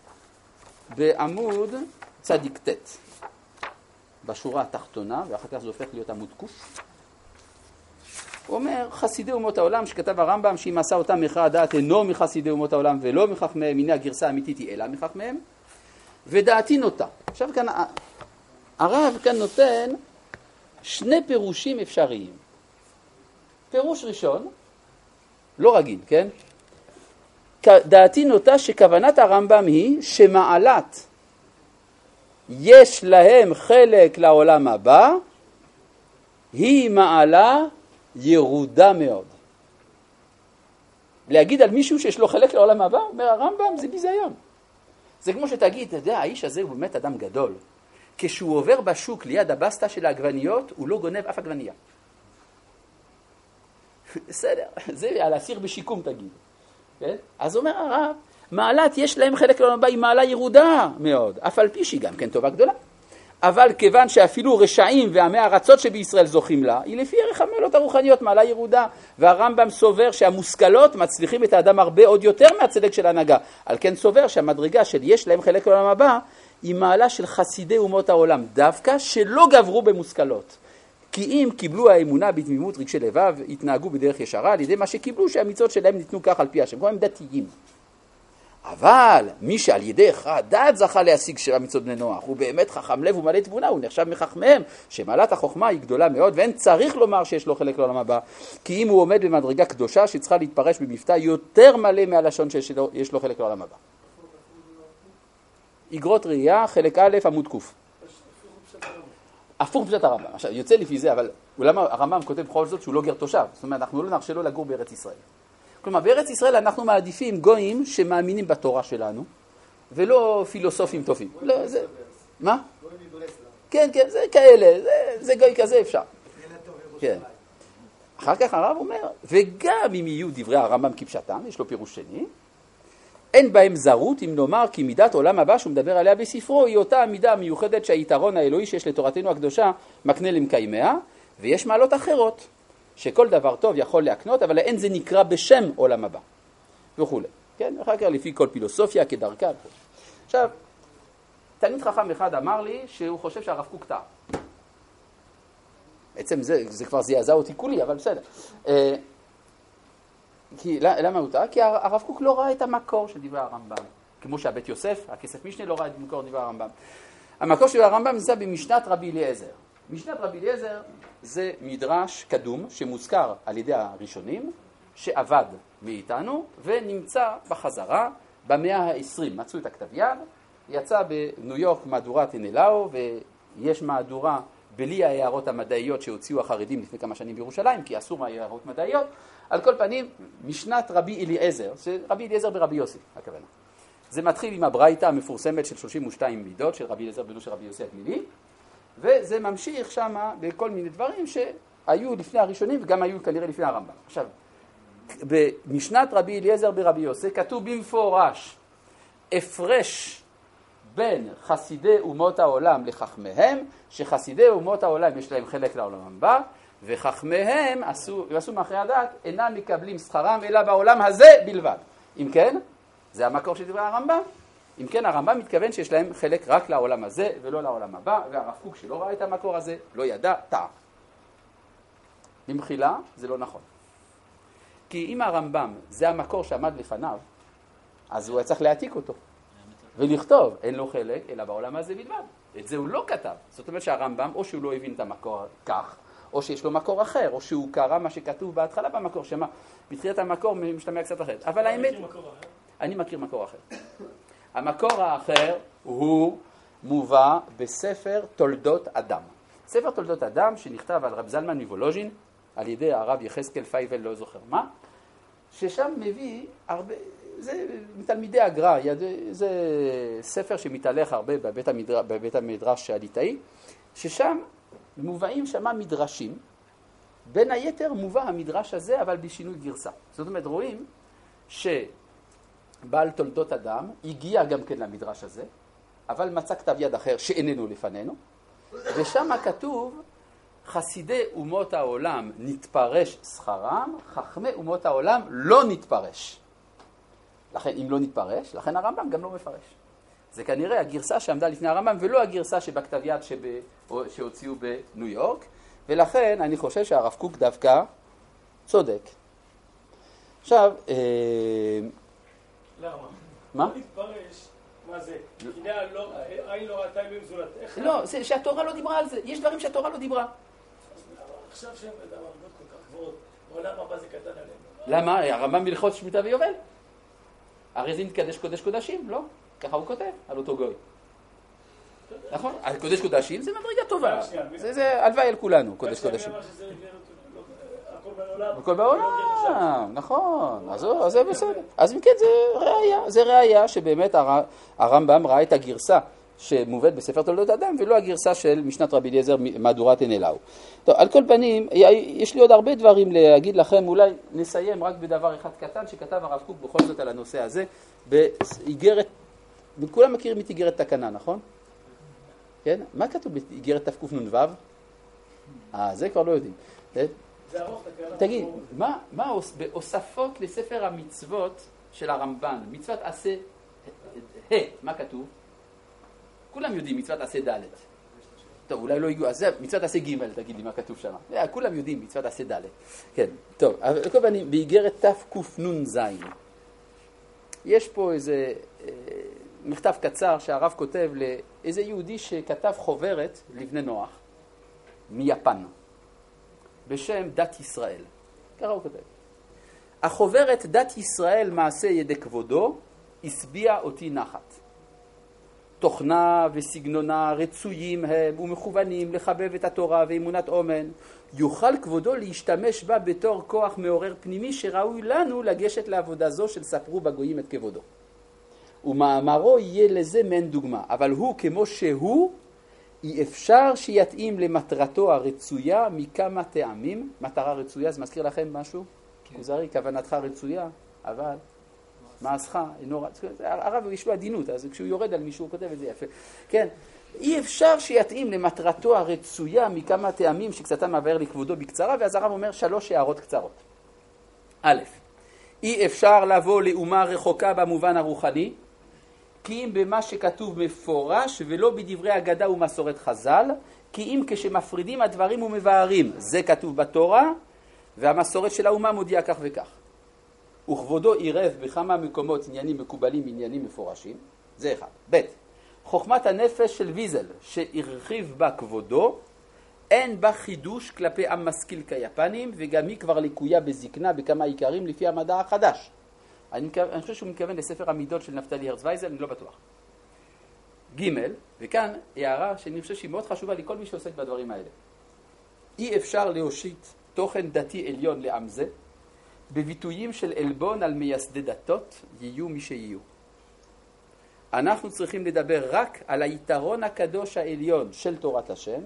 בעמוד צדיק ט', בשורה התחתונה, ואחר כך זה הופך להיות עמוד קוף. הוא אומר, חסידי אומות העולם, שכתב הרמב"ם, שאם עשה אותם מכרע הדעת אינו מחסידי אומות העולם ולא מחכמיהם, הנה הגרסה האמיתית היא אלא מחכמיהם, ודעתי נוטה. עכשיו כאן, הרב כאן נותן שני פירושים אפשריים. פירוש ראשון, לא רגיל, כן? דעתי נוטה שכוונת הרמב"ם היא שמעלת יש להם חלק לעולם הבא, היא מעלה ירודה מאוד. להגיד על מישהו שיש לו חלק לעולם הבא, אומר הרמב"ם, זה ביזיון. זה כמו שתגיד, אתה יודע, האיש הזה הוא באמת אדם גדול. כשהוא עובר בשוק ליד הבסטה של העגבניות, הוא לא גונב אף עגבנייה. בסדר, זה על הסיר בשיקום תגיד. כן? אז אומר הרב, מעלת יש להם חלק לעולם הבא, היא מעלה ירודה מאוד, אף על פי שהיא גם כן טובה גדולה. אבל כיוון שאפילו רשעים ועמי ארצות שבישראל זוכים לה, היא לפי ערך המעלות הרוחניות מעלה ירודה, והרמב"ם סובר שהמושכלות מצליחים את האדם הרבה עוד יותר מהצדק של ההנהגה. על כן סובר שהמדרגה של יש להם חלק לעולם הבא, היא מעלה של חסידי אומות העולם, דווקא שלא גברו במושכלות. כי אם קיבלו האמונה בתמימות רגשי לבב, התנהגו בדרך ישרה, על ידי מה שקיבלו שהמצוות שלהם ניתנו כך על פי השם. כמו הם דתיים. אבל מי שעל ידי אחד דעת זכה להשיג שבע מצוות בני נוח, הוא באמת חכם לב ומלא תבונה, הוא נחשב מחכמיהם, שמעלת החוכמה היא גדולה מאוד, ואין צריך לומר שיש לו חלק לעולם הבא, כי אם הוא עומד במדרגה קדושה שצריכה להתפרש במבטא יותר מלא מהלשון שיש לו חלק לעולם הבא. איגרות ראייה, חלק א', עמוד קוף. הפוך פשט הרמב"ם. עכשיו, יוצא לפי זה, אבל אולם הרמב"ם כותב בכל זאת שהוא לא גר תושב. זאת אומרת, אנחנו לא נרשה לו לגור בארץ ישראל. כלומר, בארץ ישראל אנחנו מעדיפים גויים שמאמינים בתורה שלנו, ולא פילוסופים טובים. לא, זה... מה? כן, כן, זה כאלה, זה, זה גוי כזה אפשר. כן. אחר כך הרב אומר, וגם אם יהיו דברי הרמב"ם כפשטם, יש לו פירוש שני, אין בהם זרות אם נאמר כי מידת עולם הבא שהוא מדבר עליה בספרו היא אותה המידה המיוחדת שהיתרון האלוהי שיש לתורתנו הקדושה מקנה למקיימיה, ויש מעלות אחרות שכל דבר טוב יכול להקנות, אבל אין זה נקרא בשם עולם הבא וכו'. כן? אחר כך לפי כל פילוסופיה כדרכה. עכשיו, תלמיד חכם אחד אמר לי שהוא חושב שהרב קוק טעה. בעצם זה, זה כבר זעזע אותי כולי, אבל בסדר. כי, למה הוא טעה? כי הרב קוק לא ראה את המקור של דברי הרמב"ם. כמו שהבית יוסף, הכסף משנה, לא ראה את מקור דברי הרמב"ם. המקור של הרמב"ם נמצא במשנת רבי אליעזר. משנת רבי אליעזר זה מדרש קדום שמוזכר על ידי הראשונים, שעבד מאיתנו ונמצא בחזרה במאה ה-עשרים. מצאו את הכתב יד, יצא בניו יורק מהדורת אנלאו, ויש מהדורה בלי ההערות המדעיות שהוציאו החרדים לפני כמה שנים בירושלים, כי אסור מההערות מדעיות. על כל פנים, משנת רבי אליעזר, רבי אליעזר ברבי יוסי, הכוונה. זה מתחיל עם הברייתא המפורסמת של שלושים ושתיים מידות של רבי אליעזר בנו של רבי יוסי הגלילי, וזה ממשיך שם בכל מיני דברים שהיו לפני הראשונים וגם היו כנראה לפני הרמב"ם. עכשיו, במשנת רבי אליעזר ברבי יוסי כתוב במפורש, הפרש בין חסידי אומות העולם לחכמיהם, שחסידי אומות העולם יש להם חלק לעולם הבא, וחכמיהם עשו, ועשו מאחרי הדת, אינם מקבלים שכרם אלא בעולם הזה בלבד. אם כן, זה המקור של דברי הרמב"ם. אם כן, הרמב"ם מתכוון שיש להם חלק רק לעולם הזה ולא לעולם הבא, והרב קוק שלא ראה את המקור הזה, לא ידע, טעה. במחילה, זה לא נכון. כי אם הרמב"ם זה המקור שעמד לפניו, אז הוא היה צריך להעתיק אותו. ולכתוב, אין לו חלק אלא בעולם הזה בלבד. את זה הוא לא כתב. זאת אומרת שהרמב"ם, או שהוא לא הבין את המקור כך, או שיש לו מקור אחר, או שהוא קרא מה שכתוב בהתחלה במקור, שמה, בתחילת המקור משתמע קצת אחרת. אבל האמת, אני מכיר מקור אחר. המקור האחר הוא מובא בספר תולדות אדם. ספר תולדות אדם שנכתב על רב זלמן מוולוז'ין, על ידי הרב יחזקאל פייבל, לא זוכר מה, ששם מביא הרבה, זה מתלמידי הגר"א, זה ספר שמתהלך הרבה בבית המדרש, בבית המדרש הליטאי, ששם מובאים שמה מדרשים, בין היתר מובא המדרש הזה, אבל בשינוי גרסה. זאת אומרת, רואים שבעל תולדות אדם הגיע גם כן למדרש הזה, אבל מצא כתב יד אחר שאיננו לפנינו, ושם כתוב, חסידי אומות העולם נתפרש שכרם, חכמי אומות העולם לא נתפרש. לכן, אם לא נתפרש, לכן הרמב"ם גם לא מפרש. זה כנראה הגרסה שעמדה לפני הרמב"ם, ולא הגרסה שבכתב יד שב... שהוציאו בניו יורק, ולכן אני חושב שהרב קוק דווקא צודק. עכשיו, אה... למה? מה? לא נתפרש, מה זה? הנה העין לא ראתה ימים זולת. לא, זה שהתורה לא דיברה על זה. יש דברים שהתורה לא דיברה. עכשיו שהם מדברים כל כך גבוהות, בעולם הבא זה קטן עליהם. למה? הרמב"ם מלכות שמיטה ויובל. הרי זה נתקדש קודש קודשים, לא? ככה הוא כותב על אותו גוי. נכון? קודש קודשים זה מדרגה טובה. זה הלוואי על כולנו, קודש קודשים. הכל בעולם. בכל בעולם, נכון, אז אז זה בסדר. אז אם כן, זה ראיה, זה ראיה שבאמת הר- הרמב"ם ראה את הגרסה שמובאת בספר תולדות אדם, ולא הגרסה של משנת רבי אליעזר מהדורת עין אליהו. טוב, על כל פנים, יש לי עוד הרבה דברים להגיד לכם, אולי נסיים רק בדבר אחד קטן שכתב הרב קוק בכל זאת על הנושא הזה, באיגרת, כולם מכירים את איגרת תקנה, נכון? כן? מה כתוב באיגרת תקנ"ו? אה, זה כבר לא יודעים. זה ארוך, תקנה. תגיד, מה, מה באוספות לספר המצוות של הרמב"ן, מצוות עשה ה', מה כתוב? כולם יודעים מצוות עשה ד'. טוב, אולי לא יגעו, אז זה מצוות עשה ג', תגיד לי מה כתוב שם. כולם יודעים מצוות עשה ד'. כן, טוב, אבל כל פעמים, באיגרת תקנ"ז, יש פה איזה אה, מכתב קצר שהרב כותב לאיזה יהודי שכתב חוברת לבני נוח, מיפן, בשם דת ישראל. ככה הוא כותב. החוברת דת ישראל מעשה ידי כבודו, הסביע אותי נחת. תוכנה וסגנונה רצויים הם ומכוונים לחבב את התורה ואמונת אומן. יוכל כבודו להשתמש בה בתור כוח מעורר פנימי שראוי לנו לגשת לעבודה זו של ספרו בגויים את כבודו. ומאמרו יהיה לזה מן דוגמה, אבל הוא כמו שהוא, אי אפשר שיתאים למטרתו הרצויה מכמה טעמים. מטרה רצויה, זה מזכיר לכם משהו? כוזרי, כוונתך רצויה, אבל מעשך אינו רצוי. הרב יש לו עדינות, אז כשהוא יורד על מישהו הוא כותב את זה יפה. כן, אי אפשר שיתאים למטרתו הרצויה מכמה טעמים שקצתם מעבר לכבודו בקצרה, ואז הרב אומר שלוש הערות קצרות. א', אי אפשר לבוא לאומה רחוקה במובן הרוחני, כי אם במה שכתוב מפורש ולא בדברי אגדה ומסורת חז"ל, כי אם כשמפרידים הדברים ומבארים, זה כתוב בתורה, והמסורת של האומה מודיעה כך וכך. וכבודו עירב בכמה מקומות עניינים מקובלים, עניינים מפורשים, זה אחד. ב', חוכמת הנפש של ויזל, שהרחיב בה כבודו, אין בה חידוש כלפי עם משכיל כיפנים, וגם היא כבר לקויה בזקנה בכמה עיקרים לפי המדע החדש. אני, אני חושב שהוא מתכוון לספר המידות של נפתלי הרץ וייזל, אני לא בטוח. ג', וכאן הערה שאני חושב שהיא מאוד חשובה לכל מי שעוסק בדברים האלה. אי אפשר להושיט תוכן דתי עליון לעם זה, בביטויים של אלבון על מייסדי דתות, יהיו מי שיהיו. אנחנו צריכים לדבר רק על היתרון הקדוש העליון של תורת השם,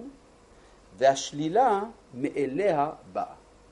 והשלילה מאליה באה.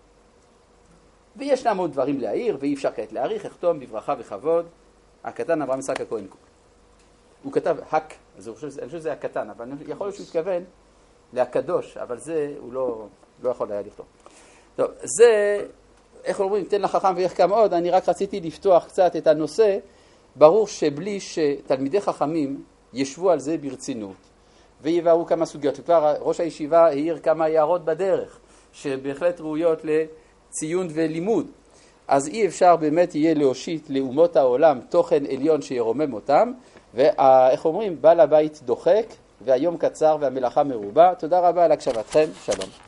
ויש עוד דברים להעיר, ואי אפשר כעת להעריך, אחתום בברכה וכבוד, הקטן אברהם יצחק הכהן קוק. הוא כתב הק, אז אני חושב שזה הקטן, אבל יכול להיות שהוא התכוון להקדוש, אבל זה הוא לא, לא יכול היה לכתוב. טוב, זה, איך אומרים, תן לחכם ויחכם עוד, אני רק רציתי לפתוח קצת את הנושא. ברור שבלי שתלמידי חכמים ישבו על זה ברצינות, ויבארו כמה סוגיות, וכבר ראש הישיבה העיר כמה הערות בדרך, שבהחלט ראויות לציון ולימוד, אז אי אפשר באמת יהיה להושיט לאומות העולם תוכן עליון שירומם אותם, ואיך אומרים, בעל הבית דוחק, והיום קצר והמלאכה מרובה. תודה רבה על הקשבתכם, שלום.